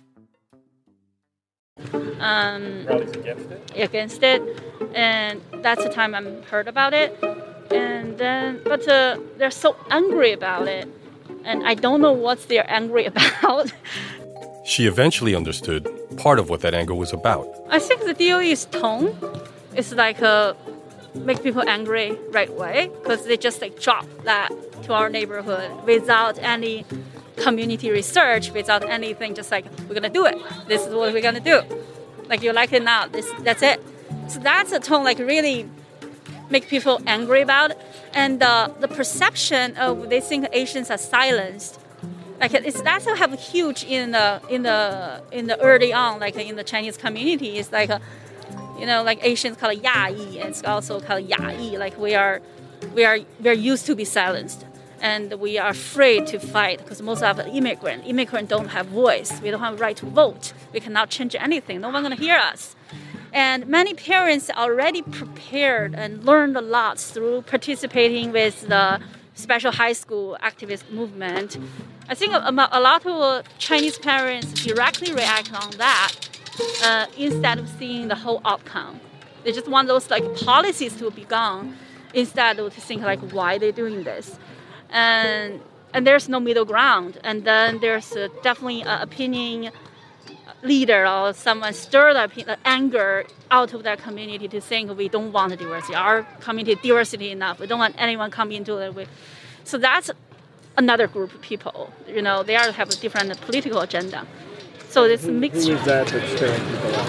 Um, against it? Against it, and that's the time I heard about it. And then, but uh, they're so angry about it, and I don't know what they're angry about. She eventually understood part of what that anger was about. I think the D O E's tone is like uh, make people angry right away because they just like drop that to our neighborhood without any community research, without anything. Just like we're gonna do it. This is what we're gonna do. Like you like it now. This that's it. So that's a tone like really make people angry about it. And uh, the perception of they think Asians are silenced. Like it's that's have huge in the in the in the early on, like in the Chinese community. It's like, a, you know, like Asians call it ya yi, and it's also called ya yi. Like we are, we are we are used to be silenced, and we are afraid to fight because most of the immigrant immigrant don't have voice. We don't have right to vote. We cannot change anything. No one gonna hear us. And many parents already prepared and learned a lot through participating with the special high school activist movement. I think a, a lot of Chinese parents directly react on that uh, instead of seeing the whole outcome. They just want those like policies to be gone instead of to think like why they're doing this. And and there's no middle ground. And then there's uh, definitely an opinion leader or someone stir the, the anger out of that community to think we don't want diversity. Our community diversity enough. We don't want anyone coming into it. So that's another group of people. You know, they are have a different political agenda. So it's mixed. Who is that that's stirring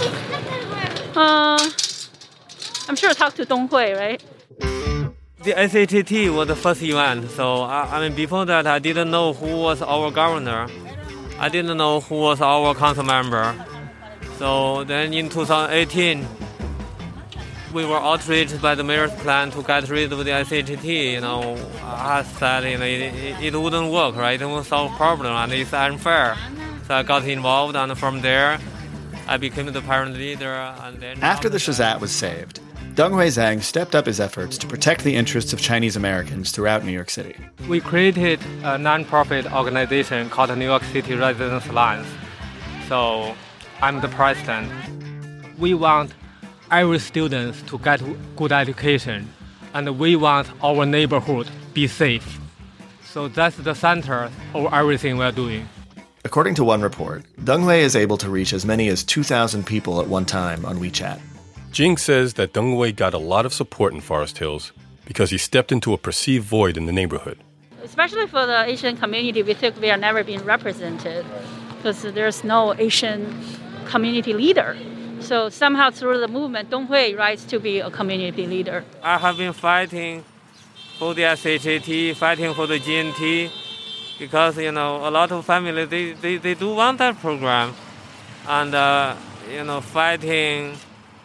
people up? Uh, I'm sure talk to Dong Hui, right? The S A T T was the first event. So I, I mean, before that, I didn't know who was our governor. I didn't know who was our council member. So then in two thousand eighteen, we were outraged by the mayor's plan to get rid of the S A T T. You know, I said you know, it, it wouldn't work, right? It won't solve problem, and it's unfair. So I got involved, and from there, I became the parent leader. And then after the Shahzad was saved, Donghui Zhang stepped up his efforts to protect the interests of Chinese Americans throughout New York City. We created a non-profit organization called New York City Residents Alliance. So I'm the president. We want every student to get good education, and we want our neighborhood be safe. So that's the center of everything we're doing. According to one report, Donghui is able to reach as many as two thousand people at one time on WeChat. Jing says that Donghui got a lot of support in Forest Hills because he stepped into a perceived void in the neighborhood. Especially for the Asian community, we think we are never being represented because there's no Asian community leader. So somehow through the movement, Donghui rise to be a community leader. I have been fighting for the S H A T, fighting for the G N T, because, you know, a lot of families, they, they, they do want that program. And, uh, you know, fighting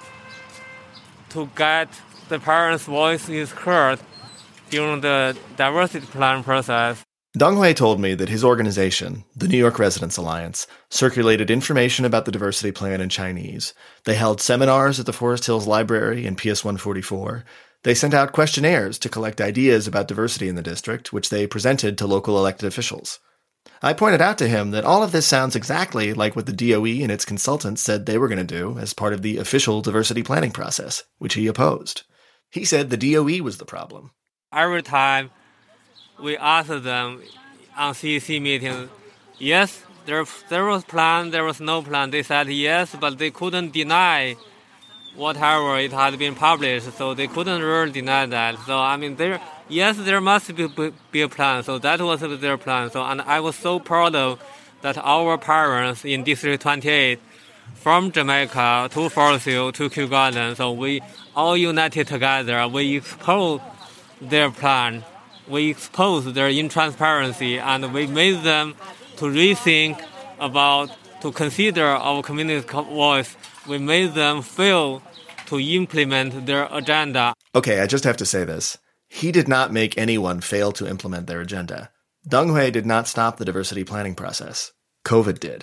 to get the parents' voice is heard during the diversity plan process. Donghui told me that his organization, the New York Residents Alliance, circulated information about the diversity plan in Chinese. They held seminars at the Forest Hills Library in P S one forty-four. They sent out questionnaires to collect ideas about diversity in the district, which they presented to local elected officials. I pointed out to him that all of this sounds exactly like what the D O E and its consultants said they were going to do as part of the official diversity planning process, which he opposed. He said the D O E was the problem. Every time we asked them on C E C meetings, yes, there, there was plan, there was no plan. They said yes, but they couldn't deny whatever it had been published, so they couldn't really deny that. So, I mean, there, yes, there must be, be a plan, so that was their plan. So, and I was so proud of that our parents in District twenty-eight, from Jamaica to Forest Hill to Kew Garden, so we all united together. We exposed their plan, we exposed their intransparency, and we made them to rethink about, to consider our community voice. We made them feel to implement their agenda. Okay, I just have to say this. He did not make anyone fail to implement their agenda. Donghui did not stop the diversity planning process. COVID did.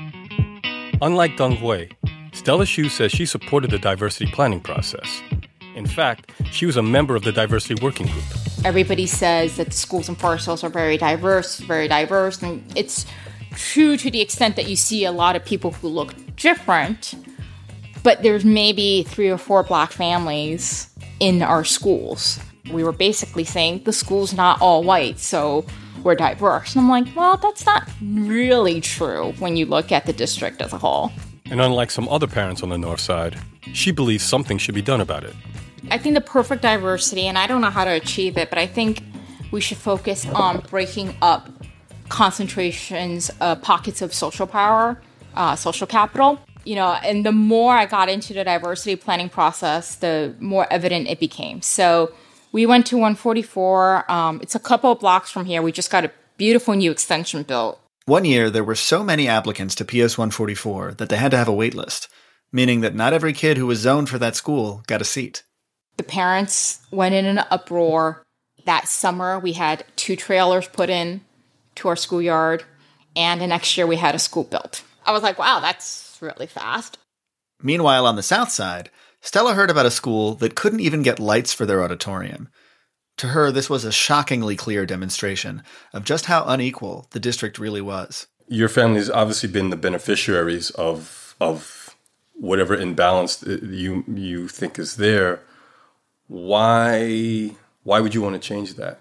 Unlike Donghui, Stella Xu says she supported the diversity planning process. In fact, she was a member of the diversity working group. Everybody says that schools in Forest Hills are very diverse, very diverse, and it's true to the extent that you see a lot of people who look different, but there's maybe three or four Black families in our schools. We were basically saying the school's not all white, so we're diverse. And I'm like, well, that's not really true when you look at the district as a whole. And unlike some other parents on the north side, she believes something should be done about it. I think the perfect diversity, and I don't know how to achieve it, but I think we should focus on breaking up concentrations, uh, pockets of social power, uh, social capital. You know, and the more I got into the diversity planning process, the more evident it became. So we went to one forty-four. Um, it's a couple of blocks from here. We just got a beautiful new extension built. One year, there were so many applicants to P S one forty-four that they had to have a wait list, meaning that not every kid who was zoned for that school got a seat. The parents went in an uproar. That summer, we had two trailers put in to our schoolyard, and the next year we had a school built. I was like, wow, that's really fast. Meanwhile, on the south side, Stella heard about a school that couldn't even get lights for their auditorium. To her, this was a shockingly clear demonstration of just how unequal the district really was. Your family's obviously been the beneficiaries of of whatever imbalance you you think is there. Why why would you want to change that?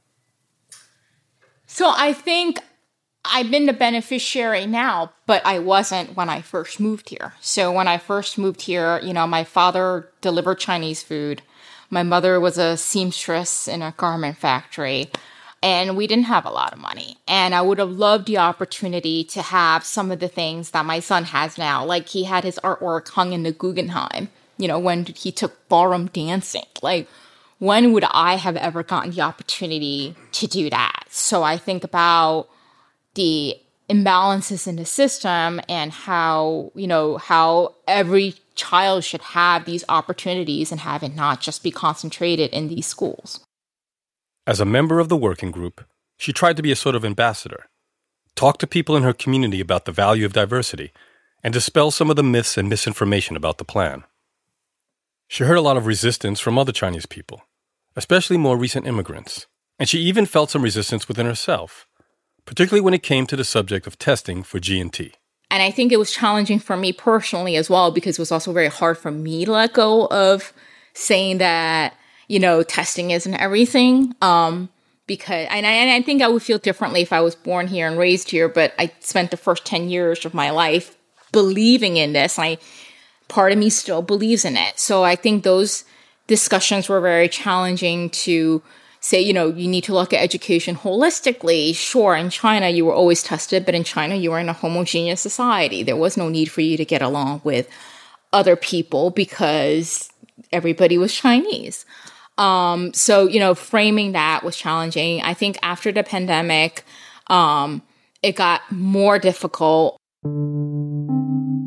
So I think I've been the beneficiary now, but I wasn't when I first moved here. So when I first moved here, you know, my father delivered Chinese food. My mother was a seamstress in a garment factory, and we didn't have a lot of money. And I would have loved the opportunity to have some of the things that my son has now. Like he had his artwork hung in the Guggenheim, you know, when he took ballroom dancing. Like, when would I have ever gotten the opportunity to do that? So I think about the imbalances in the system and how, you know, how every child should have these opportunities and have it not just be concentrated in these schools. As a member of the working group, she tried to be a sort of ambassador, talk to people in her community about the value of diversity, and dispel some of the myths and misinformation about the plan. She heard a lot of resistance from other Chinese people, especially more recent immigrants, and she even felt some resistance within herself, particularly when it came to the subject of testing for G and T. And I think it was challenging for me personally as well, because it was also very hard for me to let go of saying that, you know, testing isn't everything. Um, because, and I, and I think I would feel differently if I was born here and raised here, but I spent the first ten years of my life believing in this, and I, part of me still believes in it. So I think those discussions were very challenging to say, you know, you need to look at education holistically. Sure, in China, you were always tested, but in China, you were in a homogeneous society. There was no need for you to get along with other people because everybody was Chinese. Um, so, you know, framing that was challenging. I think after the pandemic, um, it got more difficult.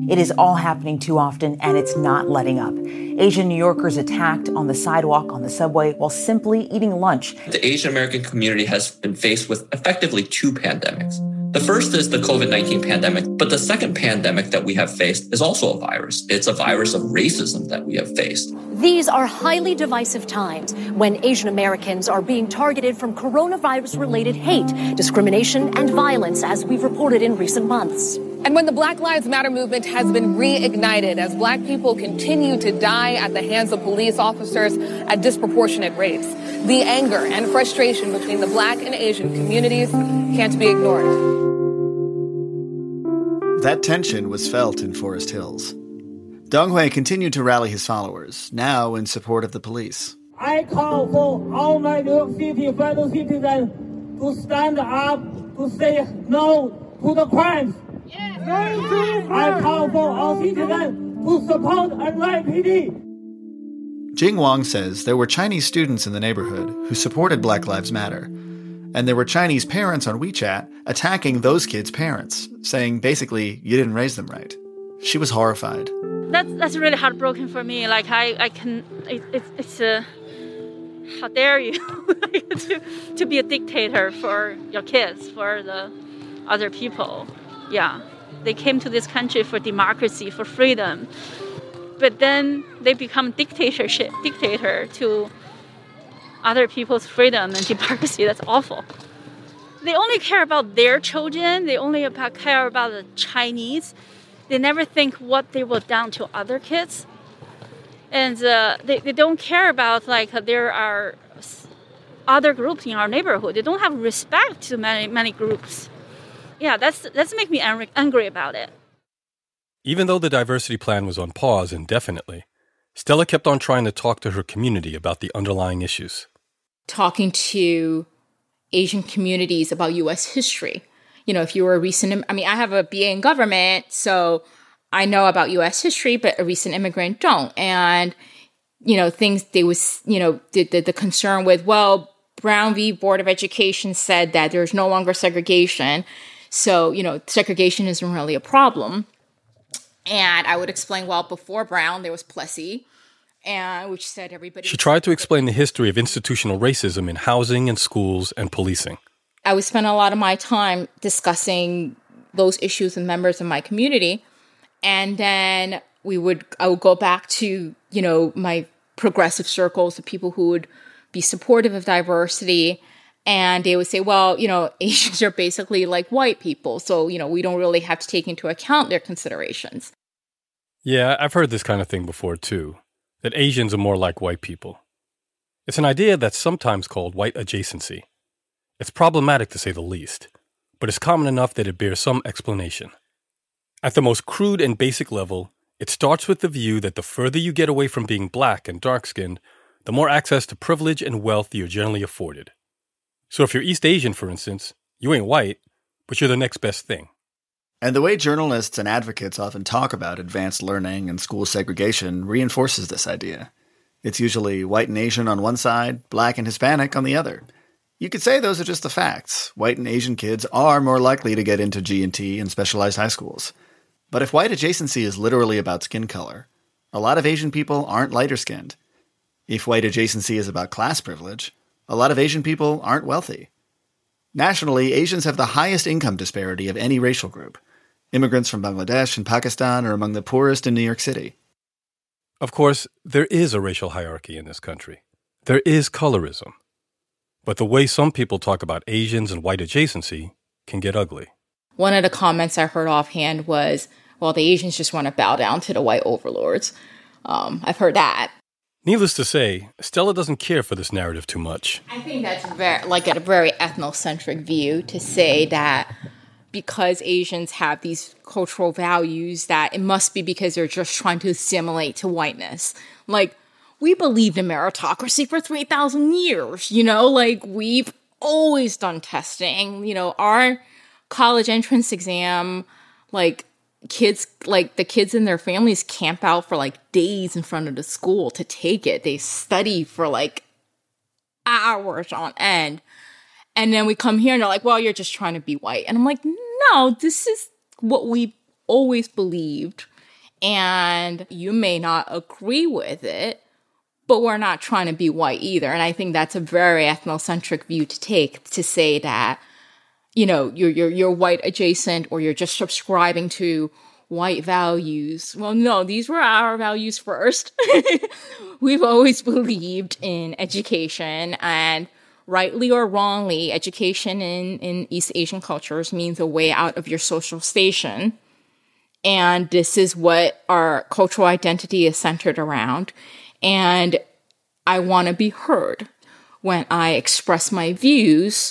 It is all happening too often, and it's not letting up. Asian New Yorkers attacked on the sidewalk, on the subway, while simply eating lunch. The Asian American community has been faced with effectively two pandemics. The first is the COVID nineteen pandemic, but the second pandemic that we have faced is also a virus. It's a virus of racism that we have faced. These are highly divisive times when Asian Americans are being targeted from coronavirus-related hate, discrimination, and violence, as we've reported in recent months. And when the Black Lives Matter movement has been reignited as Black people continue to die at the hands of police officers at disproportionate rates, the anger and frustration between the Black and Asian communities can't be ignored. That tension was felt in Forest Hills. Dong Hui continued to rally his followers, now in support of the police. I call for all my New York City fellow citizens to stand up to say no to the crimes. I call for all citizens to support N Y P D. Jing Wang says there were Chinese students in the neighborhood who supported Black Lives Matter, and there were Chinese parents on WeChat attacking those kids' parents, saying basically, you didn't raise them right. She was horrified. That's that's really heartbroken for me. Like I, I can, it, it, it's a, how dare you to to be a dictator for your kids, for the other people. Yeah, they came to this country for democracy, for freedom, but then they become dictatorship, dictator to other people's freedom and democracy. That's awful. They only care about their children. They only about care about the Chinese. They never think what they will do to other kids. And uh, they, they don't care about, like, uh, there are other groups in our neighborhood. They don't have respect to many, many groups. Yeah, that's that's make me angry, angry about it. Even though the diversity plan was on pause indefinitely, Stella kept on trying to talk to her community about the underlying issues. Talking to Asian communities about U S history. You know, if you were a recent, I mean, I have a B A in government, so I know about U S history, but a recent immigrant don't. And, you know, things they was, you know, the, the, the concern with, well, Brown v. Board of Education said that there's no longer segregation. So, you know, segregation isn't really a problem. And I would explain, well, before Brown, there was Plessy, and which said everybody... She tried to explain the history of institutional racism in housing and schools and policing. I would spend a lot of my time discussing those issues with members of my community. And then we would, I would go back to, you know, my progressive circles, the people who would be supportive of diversity. And they would say, well, you know, Asians are basically like white people. So, you know, we don't really have to take into account their considerations. Yeah, I've heard this kind of thing before, too, that Asians are more like white people. It's an idea that's sometimes called white adjacency. It's problematic to say the least, but it's common enough that it bears some explanation. At the most crude and basic level, it starts with the view that the further you get away from being black and dark-skinned, the more access to privilege and wealth you're generally afforded. So if you're East Asian, for instance, you ain't white, but you're the next best thing. And the way journalists and advocates often talk about advanced learning and school segregation reinforces this idea. It's usually white and Asian on one side, black and Hispanic on the other. You could say those are just the facts. White and Asian kids are more likely to get into G and T and specialized high schools. But if white adjacency is literally about skin color, a lot of Asian people aren't lighter-skinned. If white adjacency is about class privilege, a lot of Asian people aren't wealthy. Nationally, Asians have the highest income disparity of any racial group. Immigrants from Bangladesh and Pakistan are among the poorest in New York City. Of course, there is a racial hierarchy in this country. There is colorism. But the way some people talk about Asians and white adjacency can get ugly. One of the comments I heard offhand was, well, the Asians just want to bow down to the white overlords. Um, I've heard that. Needless to say, Stella doesn't care for this narrative too much. I think that's very, like a very ethnocentric view to say that because Asians have these cultural values that it must be because they're just trying to assimilate to whiteness. Like, we believed in meritocracy for three thousand years, you know? Like, we've always done testing. You know, our college entrance exam, like, kids, like, the kids and their families camp out for, like, days in front of the school to take it. They study for, like, hours on end. And then we come here and they're like, well, you're just trying to be white. And I'm like, no, this is what we always believed. And you may not agree with it, but we're not trying to be white either. And I think that's a very ethnocentric view to take, to say that, you know, you're, you're, you're white adjacent, or you're just subscribing to white values. Well, no, these were our values first. We've always believed in education, and rightly or wrongly, education in, in East Asian cultures means a way out of your social station. And this is what our cultural identity is centered around. And I want to be heard when I express my views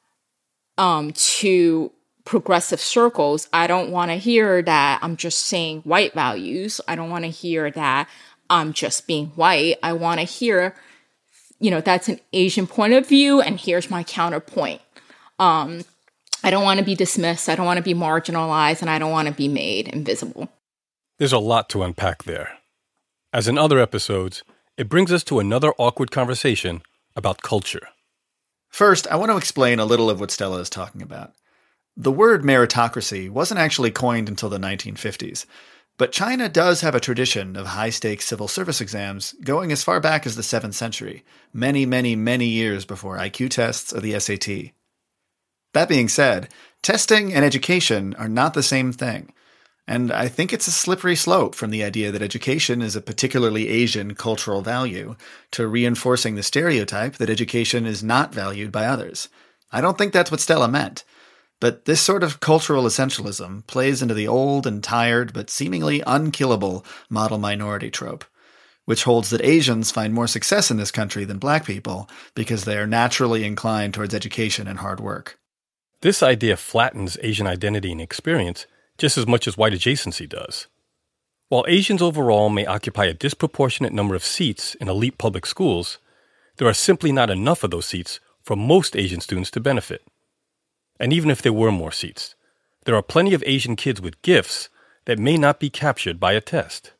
um, to progressive circles. I don't want to hear that I'm just saying white values. I don't want to hear that I'm just being white. I want to hear, you know, that's an Asian point of view, and here's my counterpoint. Um, I don't want to be dismissed. I don't want to be marginalized, and I don't want to be made invisible. There's a lot to unpack there. As in other episodes, it brings us to another awkward conversation about culture. First, I want to explain a little of what Stella is talking about. The word meritocracy wasn't actually coined until the nineteen fifties, but China does have a tradition of high-stakes civil service exams going as far back as the seventh century, many, many, many years before I Q tests or the S A T. That being said, testing and education are not the same thing, and I think it's a slippery slope from the idea that education is a particularly Asian cultural value to reinforcing the stereotype that education is not valued by others. I don't think that's what Stella meant. But this sort of cultural essentialism plays into the old and tired but seemingly unkillable model minority trope, which holds that Asians find more success in this country than black people because they are naturally inclined towards education and hard work. This idea flattens Asian identity and experience just as much as white adjacency does. While Asians overall may occupy a disproportionate number of seats in elite public schools, there are simply not enough of those seats for most Asian students to benefit. And even if there were more seats, there are plenty of Asian kids with gifts that may not be captured by a test.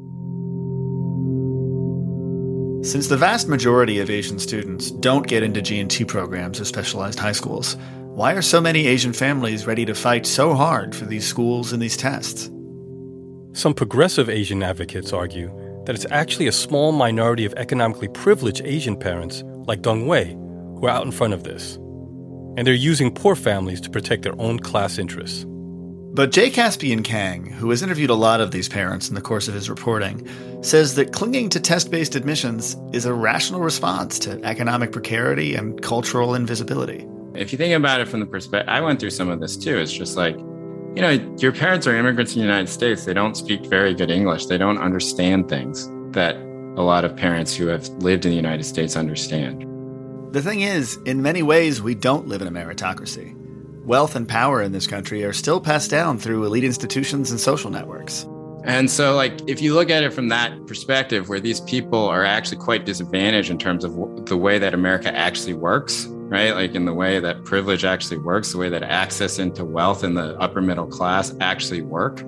Since the vast majority of Asian students don't get into G and T programs or specialized high schools, why are so many Asian families ready to fight so hard for these schools and these tests? Some progressive Asian advocates argue that it's actually a small minority of economically privileged Asian parents, like Dong Wei, who are out in front of this. And they're using poor families to protect their own class interests. But J. Caspian Kang, who has interviewed a lot of these parents in the course of his reporting, says that clinging to test-based admissions is a rational response to economic precarity and cultural invisibility. If you think about it from the perspective, I went through some of this too. It's just like, you know, your parents are immigrants in the United States. They don't speak very good English. They don't understand things that a lot of parents who have lived in the United States understand. The thing is, in many ways, we don't live in a meritocracy. Wealth and power in this country are still passed down through elite institutions and social networks. And so, like, if you look at it from that perspective, where these people are actually quite disadvantaged in terms of w- the way that America actually works, right? Like in the way that privilege actually works, the way that access into wealth in the upper middle class actually work,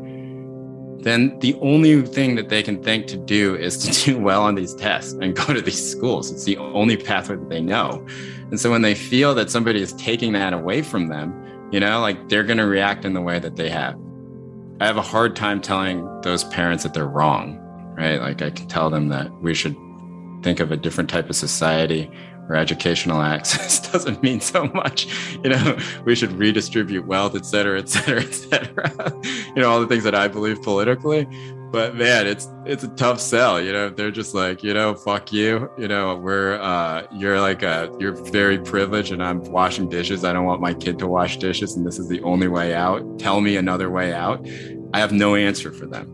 then the only thing that they can think to do is to do well on these tests and go to these schools. It's the only pathway that they know. And so when they feel that somebody is taking that away from them, you know, like they're going to react in the way that they have. I have a hard time telling those parents that they're wrong, right? Like I can tell them that we should think of a different type of society where educational access doesn't mean so much. You know, we should redistribute wealth, et cetera, et cetera, et cetera. You know, all the things that I believe politically. But man, it's it's a tough sell. You know, they're just like, you know, fuck you. You know, we're uh, you're like a you're very privileged, and I'm washing dishes. I don't want my kid to wash dishes, and this is the only way out. Tell me another way out. I have no answer for them.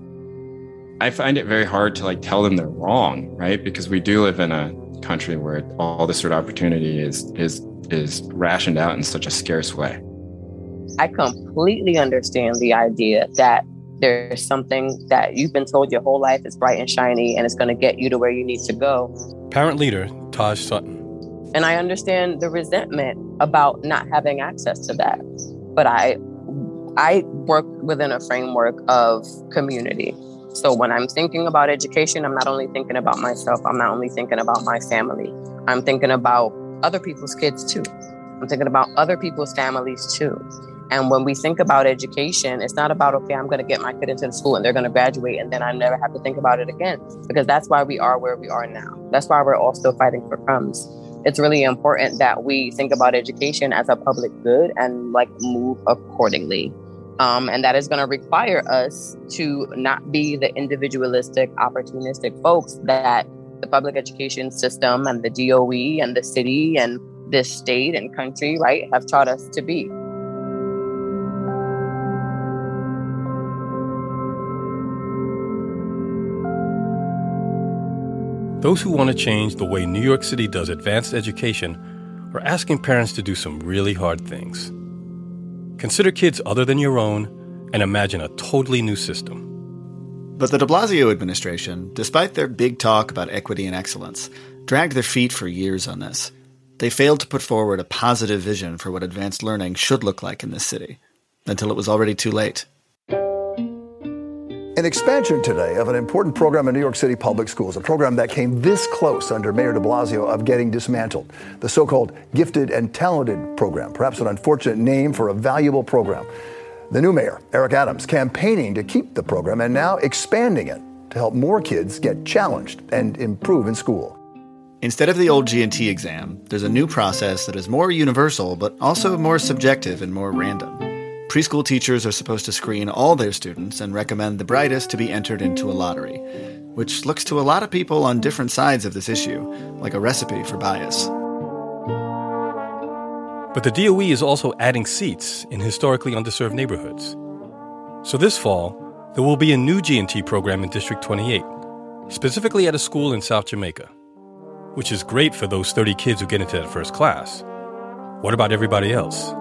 I find it very hard to like tell them they're wrong, right? Because we do live in a country where all this sort of opportunity is is is rationed out in such a scarce way. I completely understand the idea that there's something that you've been told your whole life is bright and shiny and it's going to get you to where you need to go. Parent leader Taj Sutton. And I understand the resentment about not having access to that. But I I work within a framework of community. So when I'm thinking about education, I'm not only thinking about myself, I'm not only thinking about my family. I'm thinking about other people's kids too. I'm thinking about other people's families too. And when we think about education, it's not about, okay, I'm going to get my kid into the school and they're going to graduate and then I never have to think about it again, because that's why we are where we are now. That's why we're all still fighting for crumbs. It's really important that we think about education as a public good and like move accordingly. Um, and that is going to require us to not be the individualistic, opportunistic folks that the public education system and the D O E and the city and this state and country, right, have taught us to be. Those who want to change the way New York City does advanced education are asking parents to do some really hard things. Consider kids other than your own and imagine a totally new system. But the de Blasio administration, despite their big talk about equity and excellence, dragged their feet for years on this. They failed to put forward a positive vision for what advanced learning should look like in this city, until it was already too late. An expansion today of an important program in New York City public schools, a program that came this close under Mayor de Blasio of getting dismantled, the so-called Gifted and Talented program, perhaps an unfortunate name for a valuable program. The new mayor, Eric Adams, campaigning to keep the program and now expanding it to help more kids get challenged and improve in school. Instead of the old G and T exam, there's a new process that is more universal, but also more subjective and more random. Preschool teachers are supposed to screen all their students and recommend the brightest to be entered into a lottery, which looks to a lot of people on different sides of this issue, like a recipe for bias. But the D O E is also adding seats in historically underserved neighborhoods. So this fall, there will be a new G and T program in District twenty-eight, specifically at a school in South Jamaica, which is great for those thirty kids who get into that first class. What about everybody else?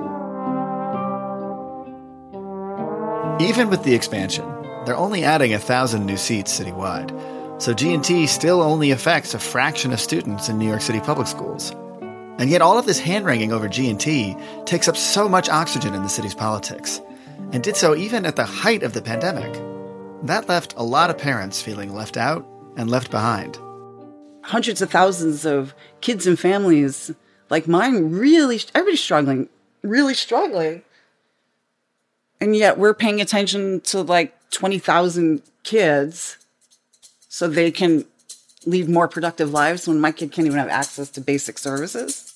Even with the expansion, they're only adding a thousand new seats citywide, so G and T still only affects a fraction of students in New York City public schools. And yet all of this hand-wringing over G and T takes up so much oxygen in the city's politics, and did so even at the height of the pandemic. That left a lot of parents feeling left out and left behind. Hundreds of thousands of kids and families like mine, really, everybody's struggling, really struggling. And yet we're paying attention to like twenty thousand kids so they can lead more productive lives when my kid can't even have access to basic services.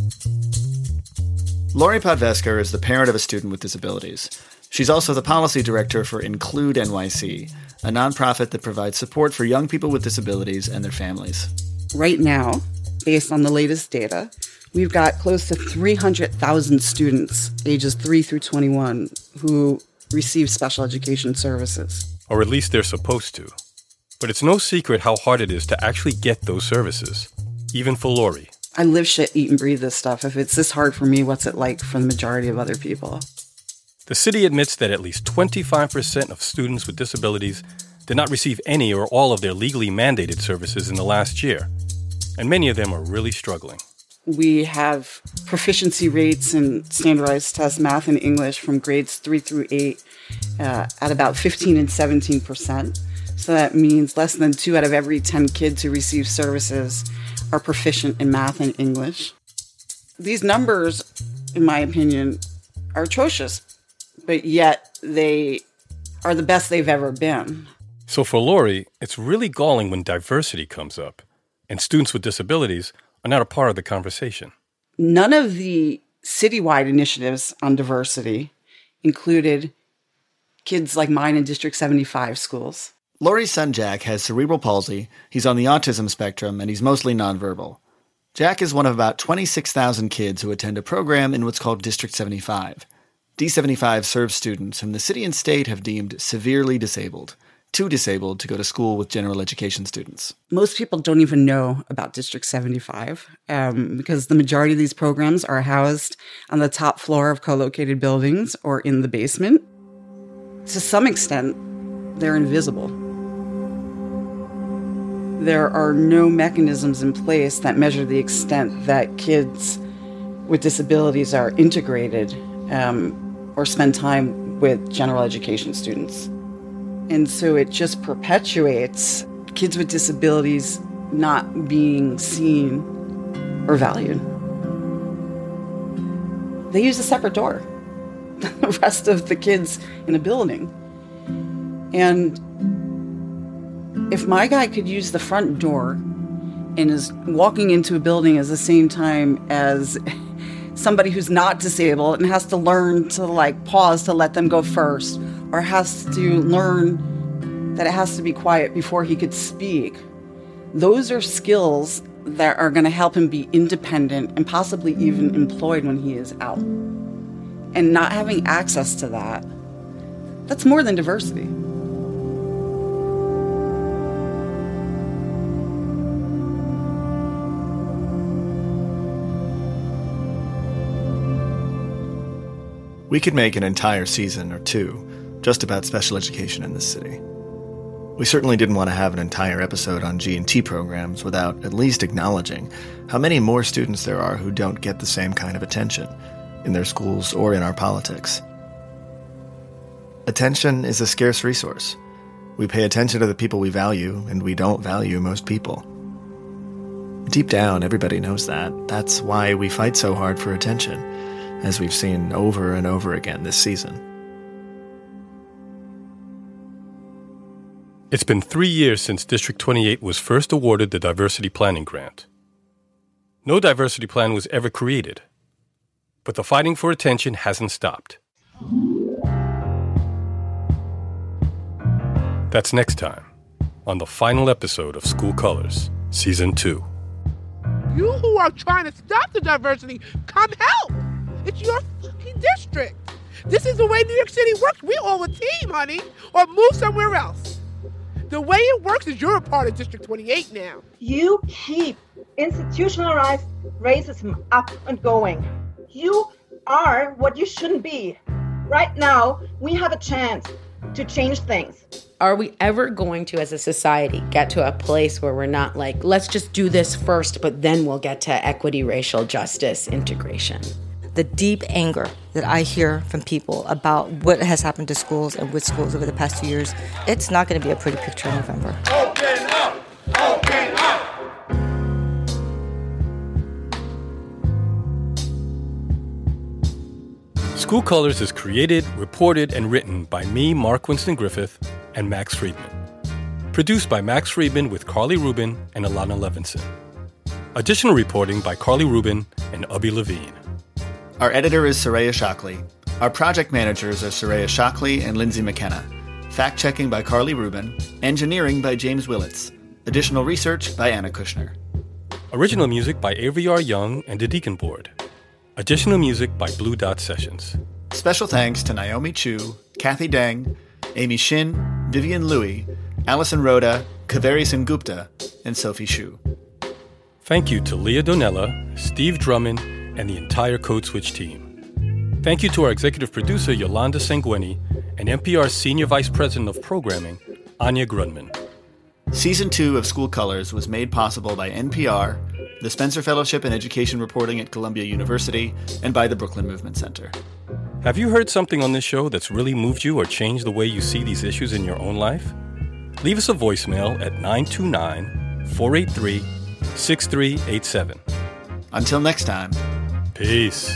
Lori Podvesker is the parent of a student with disabilities. She's also the policy director for Include N Y C, a nonprofit that provides support for young people with disabilities and their families. Right now, based on the latest data, we've got close to three hundred thousand students, ages three through twenty-one, who receive special education services. Or at least they're supposed to. But it's no secret how hard it is to actually get those services, even for Lori. I live, shit, eat, and breathe this stuff. If it's this hard for me, what's it like for the majority of other people? The city admits that at least twenty-five percent of students with disabilities did not receive any or all of their legally mandated services in the last year, and many of them are really struggling. We have proficiency rates in standardized tests, math and English from grades three through eight uh, at about fifteen and seventeen percent. So that means less than two out of every ten kids who receive services are proficient in math and English. These numbers, in my opinion, are atrocious, but yet they are the best they've ever been. So for Lori, it's really galling when diversity comes up, and students with disabilities are not a part of the conversation. None of the citywide initiatives on diversity included kids like mine in District seventy-five schools. Lori's son Jack has cerebral palsy, he's on the autism spectrum, and he's mostly nonverbal. Jack is one of about twenty-six thousand kids who attend a program in what's called District seventy-five. D seventy-five serves students whom the city and state have deemed severely disabled, too disabled to go to school with general education students. Most people don't even know about District seventy-five um, because the majority of these programs are housed on the top floor of co-located buildings or in the basement. To some extent, they're invisible. There are no mechanisms in place that measure the extent that kids with disabilities are integrated um, or spend time with general education students. And so it just perpetuates kids with disabilities not being seen or valued. They use a separate door. the rest of the kids in a building. And if my guy could use the front door and is walking into a building at the same time as somebody who's not disabled and has to learn to like pause to let them go first, or has to learn that it has to be quiet before he could speak, those are skills that are going to help him be independent and possibly even employed when he is out. And not having access to that, that's more than diversity. We could make an entire season or two just about special education in this city. We certainly didn't want to have an entire episode on G and T programs without at least acknowledging how many more students there are who don't get the same kind of attention in their schools or in our politics. Attention is a scarce resource. We pay attention to the people we value, and we don't value most people. Deep down, everybody knows that. That's why we fight so hard for attention, as we've seen over and over again this season. It's been three years since District twenty-eight was first awarded the Diversity Planning Grant. No diversity plan was ever created, but the fighting for attention hasn't stopped. That's next time on the final episode of School Colors, Season two. You who are trying to stop the diversity, come help! It's your fucking district. This is the way New York City works. We all a team, honey, or move somewhere else. The way it works is you're a part of District twenty-eight now. You keep institutionalized racism up and going. You are what you shouldn't be. Right now, we have a chance to change things. Are we ever going to, as a society, get to a place where we're not like, let's just do this first, but then we'll get to equity, racial justice, integration? The deep anger that I hear from people about what has happened to schools and with schools over the past two years, it's not going to be a pretty picture in November. Open up! Open up! School Colors is created, reported, and written by me, Mark Winston Griffith, and Max Friedman. Produced by Max Friedman with Carly Rubin and Alana Levinson. Additional reporting by Carly Rubin and Ubby Levine. Our editor is Soraya Shockley. Our project managers are Soraya Shockley and Lindsay McKenna. Fact-checking by Carly Rubin. Engineering by James Willits. Additional research by Anna Kushner. Original music by Avery R. Young and the Deacon Board. Additional music by Blue Dot Sessions. Special thanks to Naomi Chu, Kathy Deng, Amy Shin, Vivian Louie, Allison Rhoda, Kaveri Sengupta, and Sophie Shu. Thank you to Leah Donella, Steve Drummond, and the entire Code Switch team. Thank you to our executive producer, Yolanda Sanguini, and N P R's Senior Vice President of Programming, Anya Grunman. Season two of School Colors was made possible by N P R, the Spencer Fellowship in Education Reporting at Columbia University, and by the Brooklyn Movement Center. Have you heard something on this show that's really moved you or changed the way you see these issues in your own life? Leave us a voicemail at nine two nine, four eight three, six three eight seven. Until next time. Peace.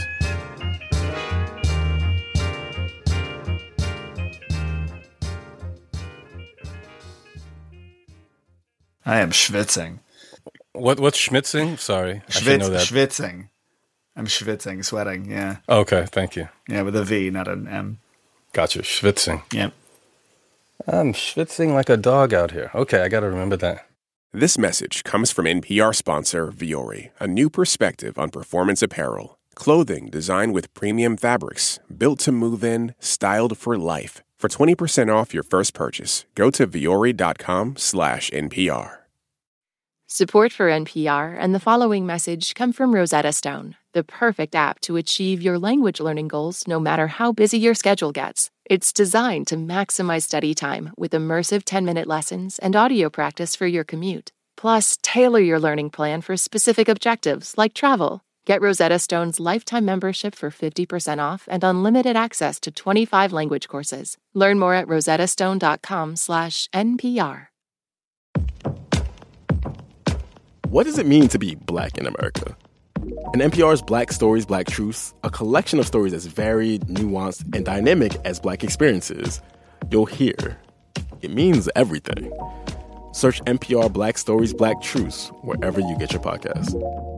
I am schwitzing. What? What's schmitzing? Sorry, Schwitz, I should know that. Schwitzing. I'm schwitzing, sweating. Yeah. Okay, thank you. Yeah, with a V, not an M. Gotcha. Schwitzing. Yep. I'm schwitzing like a dog out here. Okay, I got to remember that. This message comes from N P R sponsor Vuori, a new perspective on performance apparel. Clothing designed with premium fabrics, built to move in, styled for life. For twenty percent off your first purchase, go to vuori.com slash NPR. Support for N P R and the following message come from Rosetta Stone, the perfect app to achieve your language learning goals no matter how busy your schedule gets. It's designed to maximize study time with immersive ten-minute lessons and audio practice for your commute. Plus, tailor your learning plan for specific objectives like travel. Get Rosetta Stone's lifetime membership for fifty percent off and unlimited access to twenty-five language courses. Learn more at rosettastone.com slash NPR. What does it mean to be Black in America? And N P R's Black Stories, Black Truths, a collection of stories as varied, nuanced, and dynamic as Black experiences. You'll hear. It means everything. Search N P R Black Stories, Black Truths wherever you get your podcasts.